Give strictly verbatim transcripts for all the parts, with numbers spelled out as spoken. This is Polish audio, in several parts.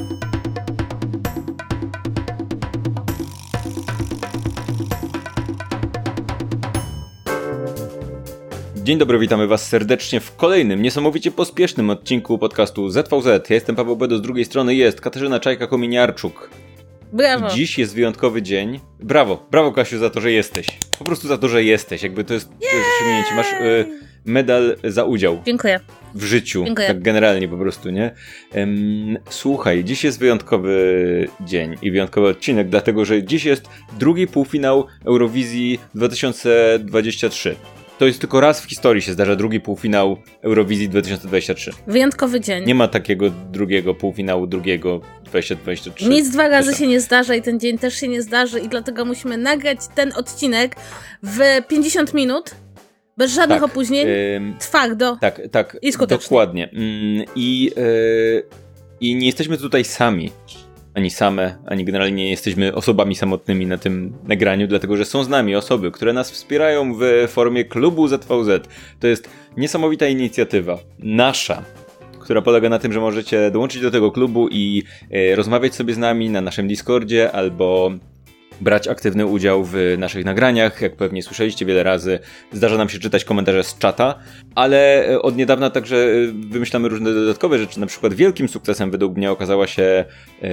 Dzień dobry, witamy was serdecznie w kolejnym, niesamowicie pospiesznym odcinku podcastu Z V Z. Ja jestem Paweł Bedo, z drugiej strony jest Katarzyna Czajka-Kominiarczuk. Brawo. Dziś jest wyjątkowy dzień. Brawo, brawo Kasiu za to, że jesteś. Po prostu za to, że jesteś. Jakby to jest, to jest osiągnięcie. Masz y, medal za udział. Dziękuję. W życiu. Dziękuję. Tak generalnie po prostu, nie? Um, słuchaj, dziś jest wyjątkowy dzień i wyjątkowy odcinek, dlatego że dziś jest drugi półfinał Eurowizji dwa tysiące dwudziesty trzeci. To jest tylko raz w historii się zdarza drugi półfinał Eurowizji dwa tysiące dwudziesty trzeci. Wyjątkowy dzień. Nie ma takiego drugiego półfinału, drugiego dwa tysiące dwudziesty trzeci. Nic dwa razy się nie zdarza i ten dzień też się nie zdarzy i dlatego musimy nagrać ten odcinek w pięćdziesiąt minut, bez żadnych tak, opóźnień, ym, twardo tak, tak, i skutecznie. Dokładnie. Ym, I, yy, I nie jesteśmy tutaj sami. Ani same, ani generalnie nie jesteśmy osobami samotnymi na tym nagraniu, dlatego że są z nami osoby, które nas wspierają w formie klubu Z V Z. To jest niesamowita inicjatywa, nasza, która polega na tym, że możecie dołączyć do tego klubu i e, rozmawiać sobie z nami na naszym Discordzie albo brać aktywny udział w naszych nagraniach. Jak pewnie słyszeliście wiele razy, zdarza nam się czytać komentarze z czata, ale od niedawna także wymyślamy różne dodatkowe rzeczy. Na przykład wielkim sukcesem według mnie okazała się e,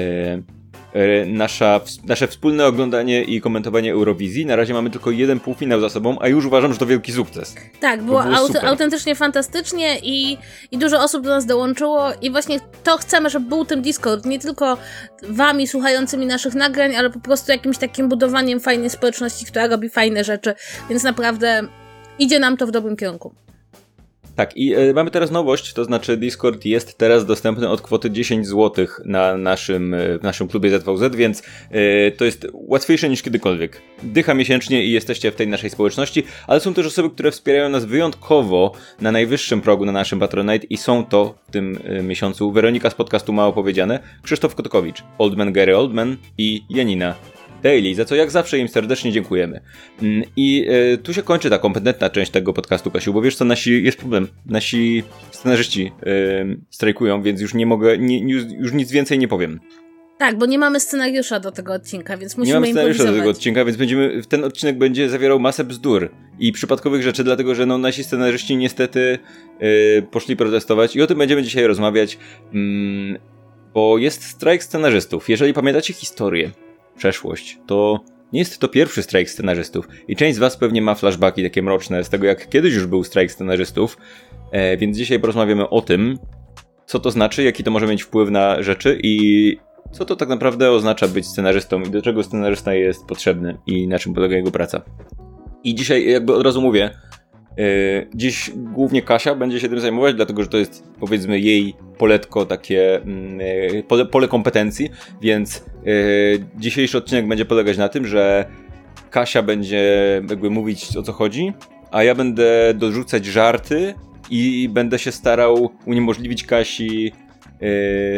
e, nasza, nasze wspólne oglądanie i komentowanie Eurowizji. Na razie mamy tylko jeden półfinał za sobą, a już uważam, że to wielki sukces. Tak, było, było aut- autentycznie fantastycznie i, i dużo osób do nas dołączyło i właśnie to chcemy, żeby był ten Discord, nie tylko wami słuchającymi naszych nagrań, ale po prostu jakimś takim budowaniem fajnej społeczności, która robi fajne rzeczy, więc naprawdę idzie nam to w dobrym kierunku. Tak, i y, mamy teraz nowość, to znaczy Discord jest teraz dostępny od kwoty dziesięć złotych na naszym, y, w naszym klubie Z V Z, więc y, to jest łatwiejsze niż kiedykolwiek. Dycha miesięcznie i jesteście w tej naszej społeczności, ale są też osoby, które wspierają nas wyjątkowo na najwyższym progu na naszym Patronite i są to w tym y, miesiącu Weronika z podcastu Mało Powiedziane, Krzysztof Kotkowicz, Oldman Gary Oldman i Janina Daily, za co jak zawsze im serdecznie dziękujemy. I y, tu się kończy ta kompetentna część tego podcastu, Kasiu, bo wiesz co, nasi, jest problem, nasi scenarzyści y, strajkują, więc już nie mogę, nie, już, już nic więcej nie powiem. Tak, bo nie mamy scenariusza do tego odcinka, więc musimy Nie mamy scenariusza do tego improwizować. odcinka, więc będziemy, ten odcinek będzie zawierał masę bzdur i przypadkowych rzeczy, dlatego że no, nasi scenarzyści niestety y, poszli protestować i o tym będziemy dzisiaj rozmawiać, mm, bo jest strajk scenarzystów. Jeżeli pamiętacie historię, przeszłość, to nie jest to pierwszy strajk scenarzystów i część z was pewnie ma flashbacki takie mroczne z tego, jak kiedyś już był strajk scenarzystów, e, więc dzisiaj porozmawiamy o tym, co to znaczy, jaki to może mieć wpływ na rzeczy i co to tak naprawdę oznacza być scenarzystą i do czego scenarzysta jest potrzebny i na czym polega jego praca. I dzisiaj jakby od razu mówię, Yy, dziś głównie Kasia będzie się tym zajmować, dlatego że to jest, powiedzmy, jej poletko, takie yy, pole, pole kompetencji, więc yy, dzisiejszy odcinek będzie polegać na tym, że Kasia będzie jakby mówić, o co chodzi, a ja będę dorzucać żarty i będę się starał uniemożliwić Kasi yy,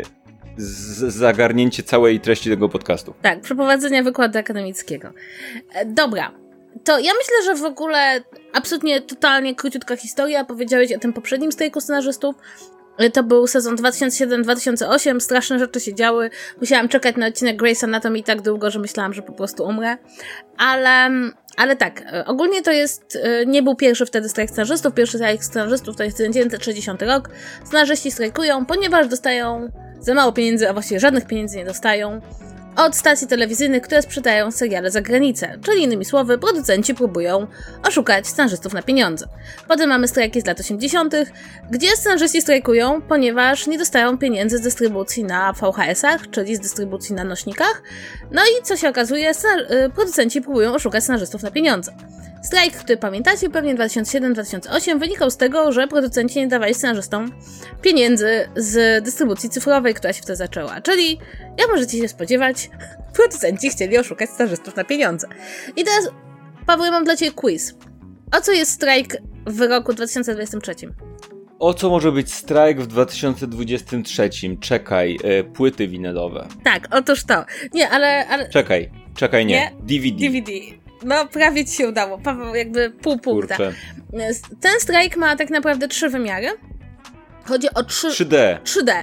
z- zagarnięcie całej treści tego podcastu. Tak, przeprowadzenia wykładu akademickiego. E, dobra. To ja myślę, że w ogóle absolutnie totalnie króciutka historia. Powiedziałeś o tym poprzednim strajku scenarzystów. To był sezon dwa tysiące siedem dwa tysiące osiem. Straszne rzeczy się działy. Musiałam czekać na odcinek Grey's Anatomy tak długo, że myślałam, że po prostu umrę. Ale, ale tak, ogólnie to jest, nie był pierwszy wtedy strajk scenarzystów. Pierwszy strajk scenarzystów to jest tysiąc dziewięćset sześćdziesiąty rok. Scenarzyści strajkują, ponieważ dostają za mało pieniędzy, a właściwie żadnych pieniędzy nie dostają od stacji telewizyjnych, które sprzedają seriale za granicę. Czyli innymi słowy, producenci próbują oszukać scenarzystów na pieniądze. Potem mamy strajki z lat osiemdziesiątych, gdzie scenarzyści strajkują, ponieważ nie dostają pieniędzy z dystrybucji na V H S-ach, czyli z dystrybucji na nośnikach. No i co się okazuje, producenci próbują oszukać scenarzystów na pieniądze. Strajk, który pamiętacie pewnie dwa tysiące siedem dwa tysiące osiem, wynikał z tego, że producenci nie dawali scenarzystom pieniędzy z dystrybucji cyfrowej, która się wtedy zaczęła. Czyli, jak możecie się spodziewać, producenci chcieli oszukać scenarzystów na pieniądze. I teraz, Paweł, ja mam dla ciebie quiz. O co jest strajk w roku dwa tysiące dwudziestym trzecim? O co może być strajk w dwa tysiące dwudziestym trzecim? Czekaj, e, płyty winylowe. Tak, otóż to. Nie, ale... ale... Czekaj, czekaj, nie. nie. D V D. D V D. No, prawie ci się udało. Paweł, jakby pół punkta. Kurczę. Ten strajk ma tak naprawdę trzy wymiary. Chodzi o trzy... trzy D. trzy D.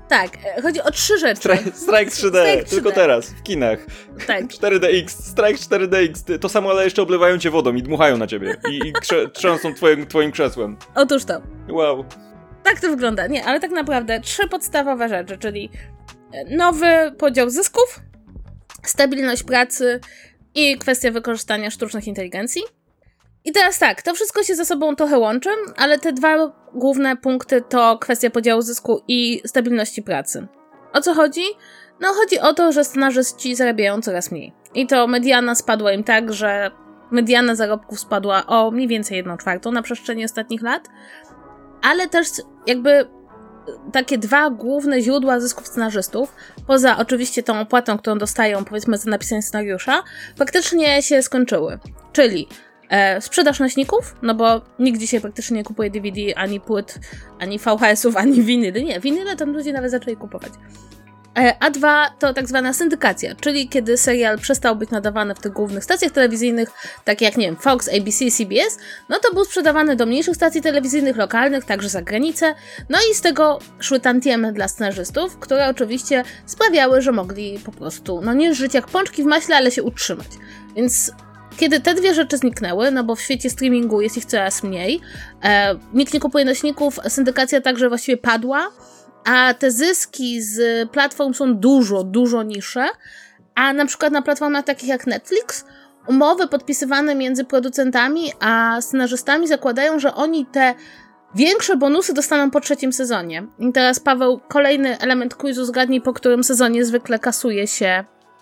Tak, chodzi o trzy rzeczy. Strike, strike trzy D, Strike tylko trzy D. Teraz, w kinach. Tak. cztery D X, Strike cztery D X, to samo, ale jeszcze oblewają cię wodą i dmuchają na ciebie i, i krze- trząsą twoim, twoim krzesłem. Otóż to. Wow. Tak to wygląda. Nie, ale tak naprawdę trzy podstawowe rzeczy, czyli nowy podział zysków, stabilność pracy i kwestia wykorzystania sztucznych inteligencji. I teraz tak, to wszystko się ze sobą trochę łączy, ale te dwa główne punkty to kwestia podziału zysku i stabilności pracy. O co chodzi? No chodzi o to, że scenarzyści zarabiają coraz mniej. I to mediana spadła im tak, że mediana zarobków spadła o mniej więcej jedną czwartą na przestrzeni ostatnich lat, ale też jakby takie dwa główne źródła zysków scenarzystów, poza oczywiście tą opłatą, którą dostają powiedzmy za napisanie scenariusza, faktycznie się skończyły. Czyli e, sprzedaż nośników, no bo nikt dzisiaj praktycznie nie kupuje D V D, ani płyt, ani V H S-ów, ani winyly. Nie, winyle tam ludzie nawet zaczęli kupować. E, a dwa to tak zwana syndykacja, czyli kiedy serial przestał być nadawany w tych głównych stacjach telewizyjnych, tak jak, nie wiem, Fox, A B C, C B S, no to był sprzedawany do mniejszych stacji telewizyjnych, lokalnych, także za granicę, no i z tego szły tantiemy dla scenarzystów, które oczywiście sprawiały, że mogli po prostu, no nie żyć jak pączki w maśle, ale się utrzymać. Więc kiedy te dwie rzeczy zniknęły, no bo w świecie streamingu jest ich coraz mniej, e, nikt nie kupuje nośników, syndykacja także właściwie padła, a te zyski z platform są dużo, dużo niższe, a na przykład na platformach takich jak Netflix umowy podpisywane między producentami a scenarzystami zakładają, że oni te większe bonusy dostaną po trzecim sezonie. I teraz, Paweł, kolejny element quizu, zgadnij, po którym sezonie zwykle kasuje się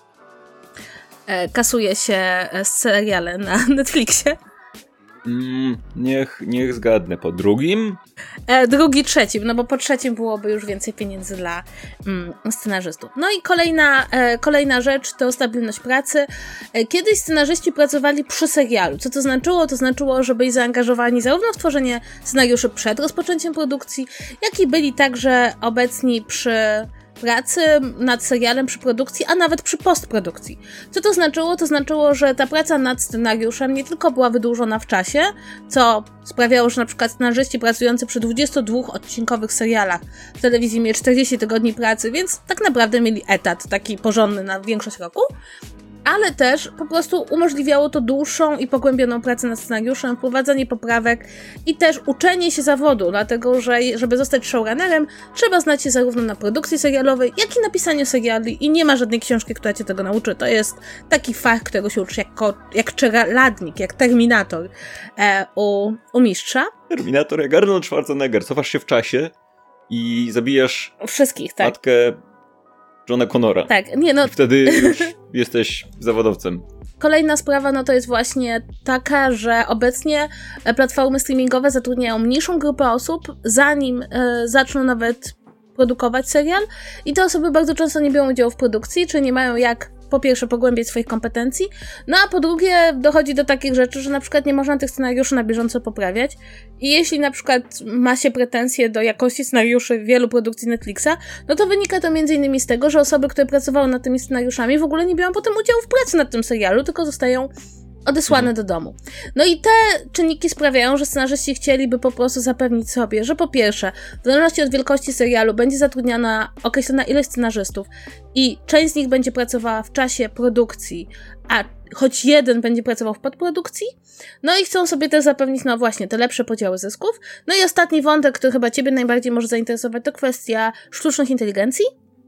e, kasuje się seriale na Netflixie. Mm, niech, niech zgadnę, po drugim? E, drugi, trzecim, no bo po trzecim byłoby już więcej pieniędzy dla mm, scenarzystów. No i kolejna, e, kolejna rzecz to stabilność pracy. E, kiedyś scenarzyści pracowali przy serialu. Co to znaczyło? To znaczyło, że byli zaangażowani zarówno w tworzenie scenariuszy przed rozpoczęciem produkcji, jak i byli także obecni przy pracy nad serialem, przy produkcji, a nawet przy postprodukcji. Co to znaczyło? To znaczyło, że ta praca nad scenariuszem nie tylko była wydłużona w czasie, co sprawiało, że na przykład scenarzyści pracujący przy dwudziestodwuodcinkowych serialach w telewizji mieli czterdzieści tygodni pracy, więc tak naprawdę mieli etat taki porządny na większość roku, ale też po prostu umożliwiało to dłuższą i pogłębioną pracę nad scenariuszem, wprowadzanie poprawek i też uczenie się zawodu, dlatego że żeby zostać showrunnerem, trzeba znać się zarówno na produkcji serialowej, jak i na pisaniu seriali i nie ma żadnej książki, która cię tego nauczy. To jest taki fach, którego się uczy jako, jak czeladnik, jak Terminator e, u, u mistrza. Terminator jak Arnold Schwarzenegger. Cofasz się w czasie i zabijasz wszystkich, tak. matkę Johna Connora. Tak, nie no. I wtedy już jesteś zawodowcem. Kolejna sprawa, no to jest właśnie taka, że obecnie platformy streamingowe zatrudniają mniejszą grupę osób, zanim e, zaczną nawet produkować serial i te osoby bardzo często nie biorą udziału w produkcji, czy nie mają jak po pierwsze pogłębiać swoich kompetencji, no a po drugie dochodzi do takich rzeczy, że na przykład nie można tych scenariuszy na bieżąco poprawiać i jeśli na przykład ma się pretensje do jakości scenariuszy wielu produkcji Netflixa, no to wynika to między innymi z tego, że osoby, które pracowały nad tymi scenariuszami w ogóle nie biorą potem udziału w pracy nad tym serialu, tylko zostają odesłane do domu. No i te czynniki sprawiają, że scenarzyści chcieliby po prostu zapewnić sobie, że po pierwsze, w zależności od wielkości serialu będzie zatrudniana określona ilość scenarzystów i część z nich będzie pracowała w czasie produkcji, a choć jeden będzie pracował w podprodukcji. No i chcą sobie też zapewnić, no właśnie, te lepsze podziały zysków. No i ostatni wątek, który chyba ciebie najbardziej może zainteresować, to kwestia sztucznych inteligencji.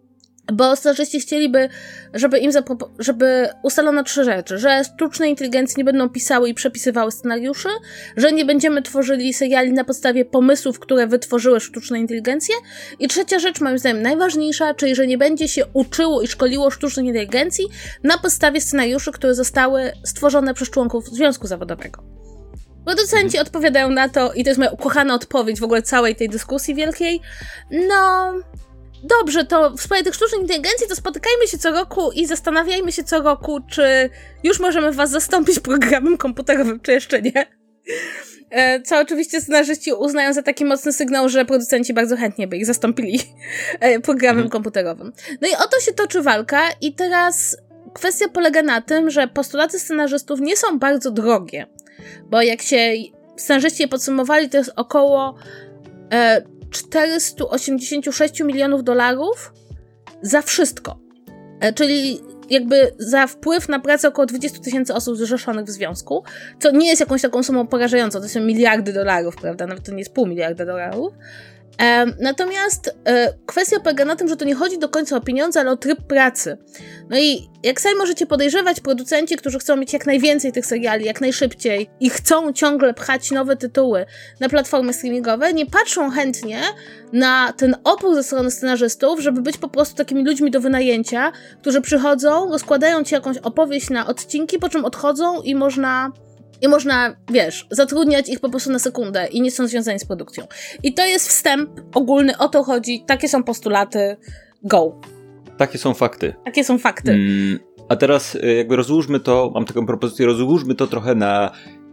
Bo scenarzyści chcieliby, żeby im zapropo- żeby ustalono trzy rzeczy, że sztuczne inteligencje nie będą pisały i przepisywały scenariuszy, że nie będziemy tworzyli seriali na podstawie pomysłów, które wytworzyły sztuczne inteligencje i trzecia rzecz, moim zdaniem najważniejsza, czyli że nie będzie się uczyło i szkoliło sztucznej inteligencji na podstawie scenariuszy, które zostały stworzone przez członków związku zawodowego. Producenci odpowiadają na to i to jest moja ukochana odpowiedź w ogóle całej tej dyskusji wielkiej, no... Dobrze, to w sprawie tych sztucznych inteligencji to spotykajmy się co roku i zastanawiajmy się co roku, czy już możemy was zastąpić programem komputerowym, czy jeszcze nie. Co oczywiście scenarzyści uznają za taki mocny sygnał, że producenci bardzo chętnie by ich zastąpili programem mhm. komputerowym. No i o to się toczy walka i teraz kwestia polega na tym, że postulaty scenarzystów nie są bardzo drogie, bo jak się scenarzyści je podsumowali, to jest około czterysta osiemdziesiąt sześć milionów dolarów za wszystko. Czyli jakby za wpływ na pracę około dwadzieścia tysięcy osób zrzeszonych w związku, co nie jest jakąś taką sumą porażającą, to są miliardy dolarów, prawda? Nawet to nie jest pół miliarda dolarów. E, natomiast e, kwestia polega na tym, że to nie chodzi do końca o pieniądze, ale o tryb pracy. No i jak sami możecie podejrzewać, producenci, którzy chcą mieć jak najwięcej tych seriali, jak najszybciej i chcą ciągle pchać nowe tytuły na platformy streamingowe, nie patrzą chętnie na ten opór ze strony scenarzystów, żeby być po prostu takimi ludźmi do wynajęcia, którzy przychodzą, rozkładają ci jakąś opowieść na odcinki, po czym odchodzą i można... I można, wiesz, zatrudniać ich po prostu na sekundę i nie są związani z produkcją. I to jest wstęp ogólny, o to chodzi, takie są postulaty, go. Takie są fakty. Takie są fakty. Mm, a teraz jakby rozłóżmy to, mam taką propozycję, rozłóżmy to trochę na,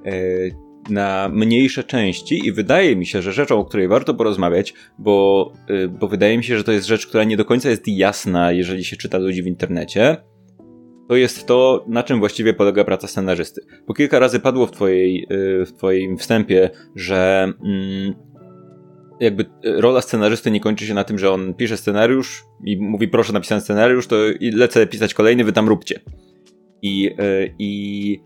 na mniejsze części i wydaje mi się, że rzeczą, o której warto porozmawiać, bo, bo wydaje mi się, że to jest rzecz, która nie do końca jest jasna, jeżeli się czyta ludzi w internecie, to jest to, na czym właściwie polega praca scenarzysty. Bo kilka razy padło w twojej, w twoim wstępie, że mm, jakby rola scenarzysty nie kończy się na tym, że on pisze scenariusz i mówi proszę napisać scenariusz, to i lecę pisać kolejny, wy tam róbcie. I, i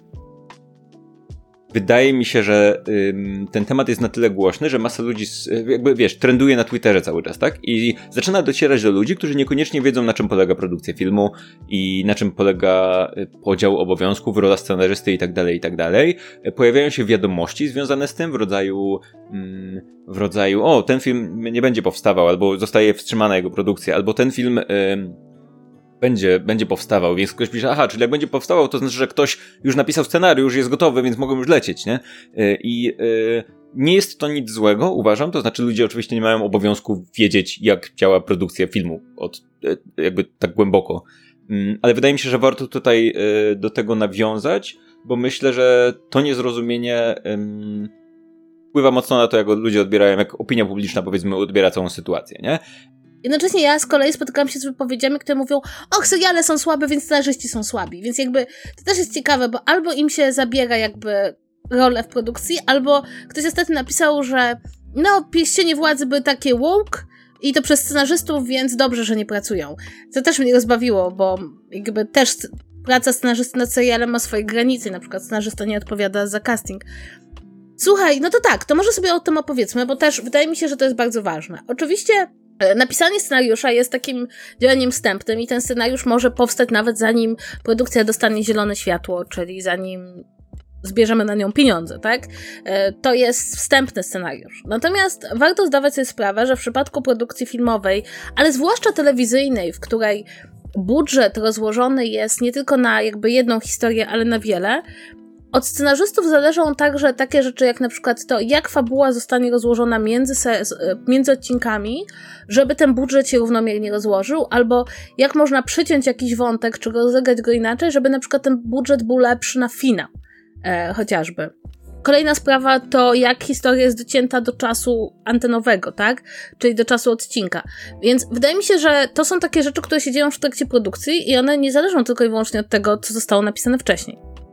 wydaje mi się, że ym, ten temat jest na tyle głośny, że masa ludzi, jakby wiesz, trenduje na Twitterze cały czas, tak? I zaczyna docierać do ludzi, którzy niekoniecznie wiedzą, na czym polega produkcja filmu i na czym polega podział obowiązków, rola scenarzysty i tak dalej, i tak dalej. Pojawiają się wiadomości związane z tym w rodzaju, ym, w rodzaju, o, ten film nie będzie powstawał, albo zostaje wstrzymana jego produkcja, albo ten film... Ym, Będzie, będzie powstawał, więc ktoś pisze, aha, czyli jak będzie powstawał, to znaczy, że ktoś już napisał scenariusz, jest gotowy, więc mogą już lecieć, nie? I yy, nie jest to nic złego, uważam, to znaczy ludzie oczywiście nie mają obowiązku wiedzieć, jak działa produkcja filmu, od, yy, jakby tak głęboko, yy, ale wydaje mi się, że warto tutaj yy, do tego nawiązać, bo myślę, że to niezrozumienie yy, wpływa mocno na to, jak ludzie odbierają, jak opinia publiczna, powiedzmy, odbiera całą sytuację, nie? Jednocześnie ja z kolei spotykam się z wypowiedziami, które mówią, och, seriale są słabe, więc scenarzyści są słabi. Więc jakby to też jest ciekawe, bo albo im się zabiera jakby rolę w produkcji, albo ktoś ostatnio napisał, że no, pierścienie władzy były takie woke i to przez scenarzystów, więc dobrze, że nie pracują. Co też mnie rozbawiło, bo jakby też praca scenarzysty nad serialem ma swoje granice, na przykład scenarzysta nie odpowiada za casting. Słuchaj, no to tak, to może sobie o tym opowiedzmy, bo też wydaje mi się, że to jest bardzo ważne. Oczywiście napisanie scenariusza jest takim działaniem wstępnym i ten scenariusz może powstać nawet zanim produkcja dostanie zielone światło, czyli zanim zbierzemy na nią pieniądze, tak? To jest wstępny scenariusz. Natomiast warto zdawać sobie sprawę, że w przypadku produkcji filmowej, ale zwłaszcza telewizyjnej, w której budżet rozłożony jest nie tylko na jakby jedną historię, ale na wiele, od scenarzystów zależą także takie rzeczy jak na przykład to, jak fabuła zostanie rozłożona między, se- między odcinkami, żeby ten budżet się równomiernie rozłożył, albo jak można przyciąć jakiś wątek, czy rozegrać go inaczej, żeby na przykład ten budżet był lepszy na finał, e, chociażby. Kolejna sprawa to, jak historia jest docięta do czasu antenowego, tak? Czyli do czasu odcinka. Więc wydaje mi się, że to są takie rzeczy, które się dzieją w trakcie produkcji i one nie zależą tylko i wyłącznie od tego, co zostało napisane wcześniej.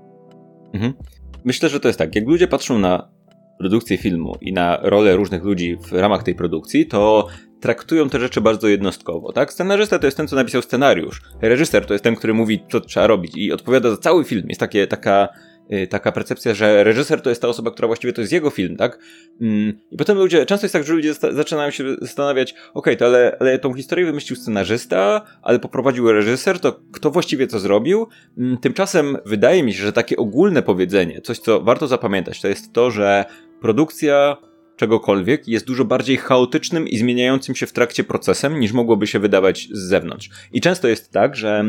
Mhm. Myślę, że to jest tak, jak ludzie patrzą na produkcję filmu i na rolę różnych ludzi w ramach tej produkcji, to traktują te rzeczy bardzo jednostkowo, tak? Scenarzysta to jest ten, co napisał scenariusz. Reżyser to jest ten, który mówi, co trzeba robić i odpowiada za cały film. Jest takie, taka, yy, taka percepcja, że reżyser to jest ta osoba, która właściwie to jest jego film, tak? Yy, I potem ludzie, często jest tak, że ludzie sta- zaczynają się zastanawiać, okej, okay, to ale, ale tą historię wymyślił scenarzysta, ale poprowadził reżyser, to kto właściwie co zrobił? Yy, tymczasem wydaje mi się, że takie ogólne powiedzenie, coś co warto zapamiętać, to jest to, że produkcja czegokolwiek jest dużo bardziej chaotycznym i zmieniającym się w trakcie procesem, niż mogłoby się wydawać z zewnątrz. I często jest tak, że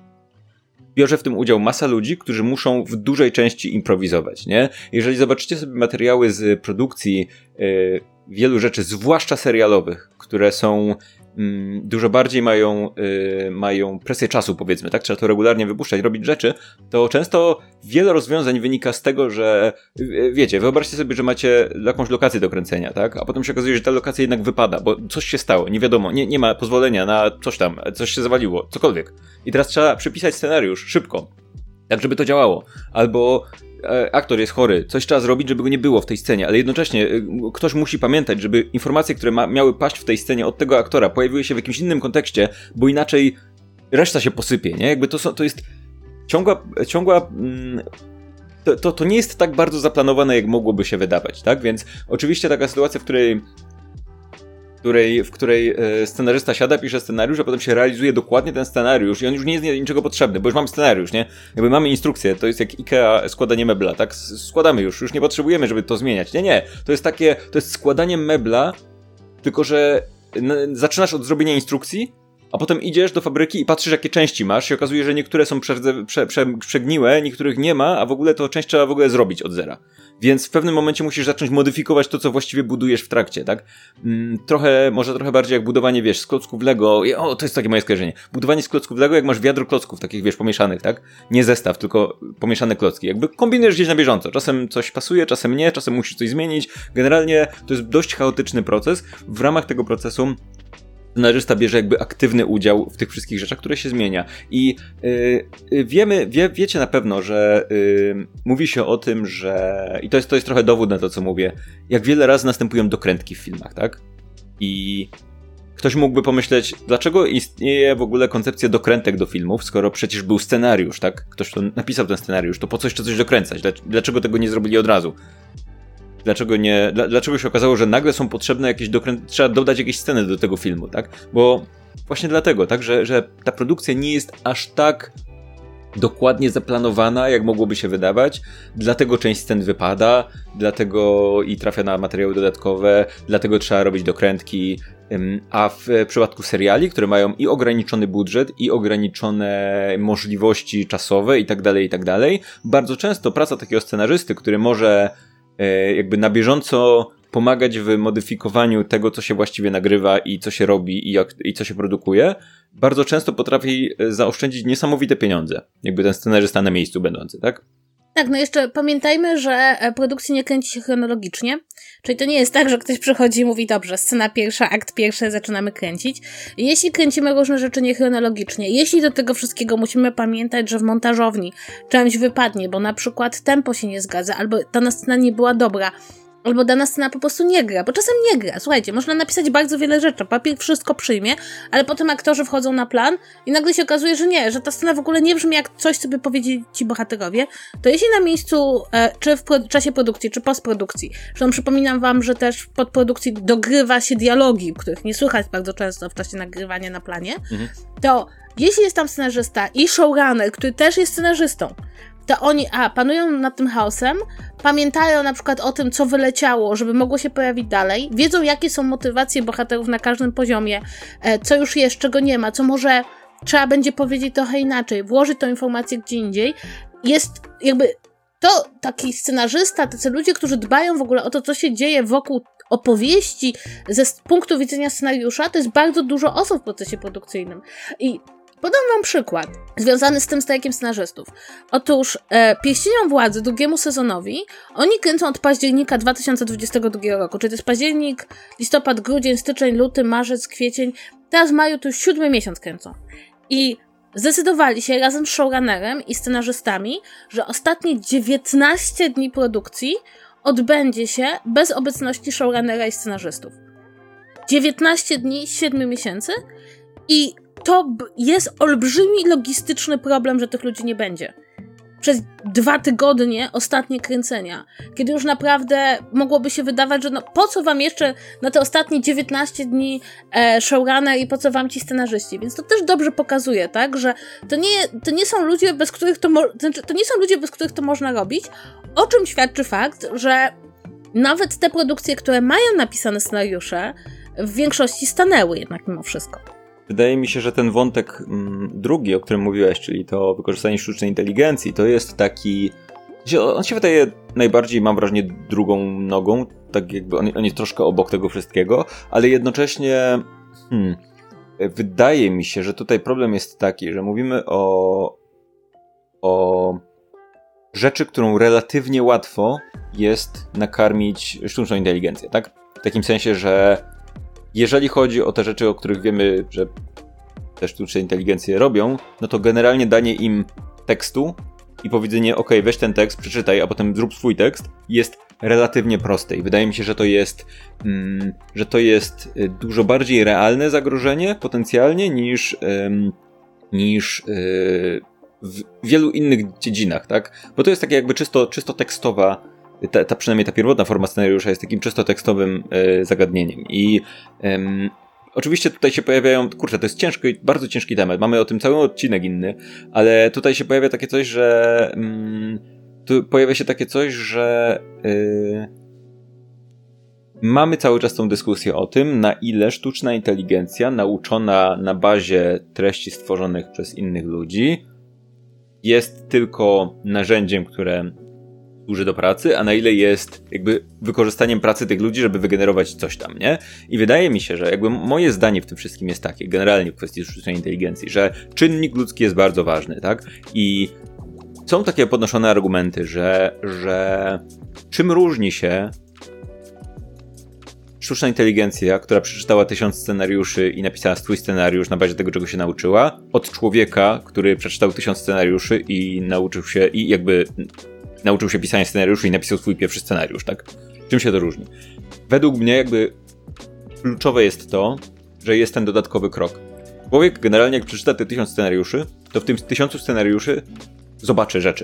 bierze w tym udział masa ludzi, którzy muszą w dużej części improwizować, nie? Jeżeli zobaczycie sobie materiały z produkcji yy, wielu rzeczy, zwłaszcza serialowych, które są mm, dużo bardziej mają, yy, mają presję czasu, powiedzmy, tak? Trzeba to regularnie wypuszczać, robić rzeczy, to często wiele rozwiązań wynika z tego, że yy, wiecie, wyobraźcie sobie, że macie jakąś lokację do kręcenia, tak? A potem się okazuje, że ta lokacja jednak wypada, bo coś się stało, nie wiadomo, nie, nie ma pozwolenia na coś tam, coś się zawaliło, cokolwiek. I teraz trzeba przypisać scenariusz szybko. tak żeby to działało. Albo e, aktor jest chory, coś trzeba zrobić, żeby go nie było w tej scenie, ale jednocześnie e, ktoś musi pamiętać, żeby informacje, które ma, miały paść w tej scenie od tego aktora, pojawiły się w jakimś innym kontekście, bo inaczej reszta się posypie, nie? Jakby to, są, to jest ciągła... ciągła mm, to, to, to nie jest tak bardzo zaplanowane, jak mogłoby się wydawać, tak? Więc oczywiście taka sytuacja, w której W której, w której scenarzysta siada, pisze scenariusz, a potem się realizuje dokładnie ten scenariusz i on już nie jest niczego potrzebny, bo już mamy scenariusz, nie? Jakby mamy instrukcję, to jest jak IKEA składanie mebla, tak? Składamy już, już nie potrzebujemy, żeby to zmieniać. Nie, nie, to jest takie, to jest składanie mebla, tylko że n- zaczynasz od zrobienia instrukcji, a potem idziesz do fabryki i patrzysz, jakie części masz, i okazuje, że niektóre są prze- prze- prze- przegniłe, niektórych nie ma, a w ogóle to część trzeba w ogóle zrobić od zera. Więc w pewnym momencie musisz zacząć modyfikować to, co właściwie budujesz w trakcie, tak? Mm, trochę, może trochę bardziej jak budowanie, wiesz, z klocków Lego. I, o, to jest takie moje skojarzenie. Budowanie z klocków Lego, jak masz wiadro klocków, takich, wiesz, pomieszanych, tak? Nie zestaw, tylko pomieszane klocki. Jakby kombinujesz gdzieś na bieżąco. Czasem coś pasuje, czasem nie, czasem musisz coś zmienić. Generalnie to jest dość chaotyczny proces. W ramach tego procesu scenarzysta bierze jakby aktywny udział w tych wszystkich rzeczach, które się zmienia. I yy, wiemy, wie, wiecie na pewno, że yy, mówi się o tym, że... I to jest, to jest trochę dowód na to, co mówię. Jak wiele razy następują dokrętki w filmach, tak? I ktoś mógłby pomyśleć, dlaczego istnieje w ogóle koncepcja dokrętek do filmów, skoro przecież był scenariusz, tak? Ktoś to napisał ten scenariusz, to po co jeszcze coś dokręcać? Dlaczego tego nie zrobili od razu? Dlaczego nie, dlaczego się okazało, że nagle są potrzebne jakieś dokręty, trzeba dodać jakieś sceny do tego filmu, tak? Bo właśnie dlatego, tak, że, że ta produkcja nie jest aż tak dokładnie zaplanowana, jak mogłoby się wydawać, dlatego część scen wypada, dlatego i trafia na materiały dodatkowe, dlatego trzeba robić dokrętki, a w przypadku seriali, które mają i ograniczony budżet, i ograniczone możliwości czasowe i tak dalej, i tak dalej, bardzo często praca takiego scenarzysty, który może jakby na bieżąco pomagać w modyfikowaniu tego, co się właściwie nagrywa i co się robi i, jak, i co się produkuje, bardzo często potrafi zaoszczędzić niesamowite pieniądze. Jakby ten scenarzysta na miejscu będący, tak? Tak, no jeszcze pamiętajmy, że produkcja nie kręci się chronologicznie, czyli to nie jest tak, że ktoś przychodzi i mówi, dobrze, scena pierwsza, akt pierwszy, zaczynamy kręcić. Jeśli kręcimy różne rzeczy niechronologicznie, jeśli do tego wszystkiego musimy pamiętać, że w montażowni czymś wypadnie, bo na przykład tempo się nie zgadza, albo dana scena nie była dobra, albo dana scena po prostu nie gra, bo czasem nie gra. Słuchajcie, można napisać bardzo wiele rzeczy, papier wszystko przyjmie, ale potem aktorzy wchodzą na plan i nagle się okazuje, że nie, że ta scena w ogóle nie brzmi jak coś, co by powiedzieli ci bohaterowie, to jeśli na miejscu, e, czy w pro- czasie produkcji, czy postprodukcji, zresztą przypominam wam, że też w podprodukcji dogrywa się dialogi, których nie słychać bardzo często w czasie nagrywania na planie, mhm. to jeśli jest tam scenarzysta i showrunner, który też jest scenarzystą, to oni, a, panują nad tym chaosem, pamiętają na przykład o tym, co wyleciało, żeby mogło się pojawić dalej, wiedzą, jakie są motywacje bohaterów na każdym poziomie, co już jest, czego nie ma, co może trzeba będzie powiedzieć trochę inaczej, włożyć tą informację gdzie indziej. Jest jakby to taki scenarzysta, tacy ludzie, którzy dbają w ogóle o to, co się dzieje wokół opowieści ze punktu widzenia scenariusza, to jest bardzo dużo osób w procesie produkcyjnym. I podam wam przykład związany z tym strajkiem scenarzystów. Otóż e, Pierścieniom Władzy drugiemu sezonowi oni kręcą od października dwa tysiące dwudziestego drugiego roku, czyli to jest październik, listopad, grudzień, styczeń, luty, marzec, kwiecień. Teraz w maju to już siódmy miesiąc kręcą. I zdecydowali się razem z showrunnerem i scenarzystami, że ostatnie dziewiętnaście dni produkcji odbędzie się bez obecności showrunnera i scenarzystów. dziewiętnaście dni, siedmiu miesięcy i to jest olbrzymi logistyczny problem, że tych ludzi nie będzie. Przez dwa tygodnie ostatnie kręcenia, kiedy już naprawdę mogłoby się wydawać, że no po co wam jeszcze na te ostatnie dziewiętnaście dni e, showrunner i po co wam ci scenarzyści. Więc to też dobrze pokazuje, tak, że to nie, to nie są ludzie, bez których to, mo- znaczy, to nie są ludzie, bez których to można robić, o czym świadczy fakt, że nawet te produkcje, które mają napisane scenariusze, w większości stanęły jednak mimo wszystko. Wydaje mi się, że ten wątek mm, drugi, o którym mówiłeś, czyli to wykorzystanie sztucznej inteligencji, to jest taki... On się wydaje najbardziej, mam wrażenie, drugą nogą, tak jakby on, on jest troszkę obok tego wszystkiego, ale jednocześnie hmm, wydaje mi się, że tutaj problem jest taki, że mówimy o, o rzeczy, którą relatywnie łatwo jest nakarmić sztuczną inteligencję, tak? W takim sensie, że jeżeli chodzi o te rzeczy, o których wiemy, że te sztuczne inteligencje robią, no to generalnie danie im tekstu i powiedzenie, ok, weź ten tekst, przeczytaj, a potem zrób swój tekst, jest relatywnie proste i wydaje mi się, że to jest, mm, że to jest dużo bardziej realne zagrożenie potencjalnie niż, ym, niż yy, w wielu innych dziedzinach, tak? Bo to jest takie jakby czysto, czysto tekstowa, ta, ta przynajmniej ta pierwotna forma scenariusza jest takim czysto tekstowym yy, zagadnieniem i yy, oczywiście tutaj się pojawiają, kurczę, to jest ciężki, bardzo ciężki temat, mamy o tym cały odcinek inny, ale tutaj się pojawia takie coś, że mm, tu pojawia się takie coś, że yy, mamy cały czas tą dyskusję o tym, na ile sztuczna inteligencja nauczona na bazie treści stworzonych przez innych ludzi jest tylko narzędziem, które służy do pracy, a na ile jest jakby wykorzystaniem pracy tych ludzi, żeby wygenerować coś tam, nie? I wydaje mi się, że jakby moje zdanie w tym wszystkim jest takie, generalnie w kwestii sztucznej inteligencji, że czynnik ludzki jest bardzo ważny, tak? I są takie podnoszone argumenty, że, że czym różni się sztuczna inteligencja, która przeczytała tysiąc scenariuszy i napisała swój scenariusz na bazie tego, czego się nauczyła, od człowieka, który przeczytał tysiąc scenariuszy i nauczył się, i jakby nauczył się pisania scenariuszy i napisał swój pierwszy scenariusz, tak? Czym się to różni? Według mnie jakby kluczowe jest to, że jest ten dodatkowy krok. Człowiek generalnie jak przeczyta te tysiąc scenariuszy, to w tym tysiącu scenariuszy zobaczy rzeczy.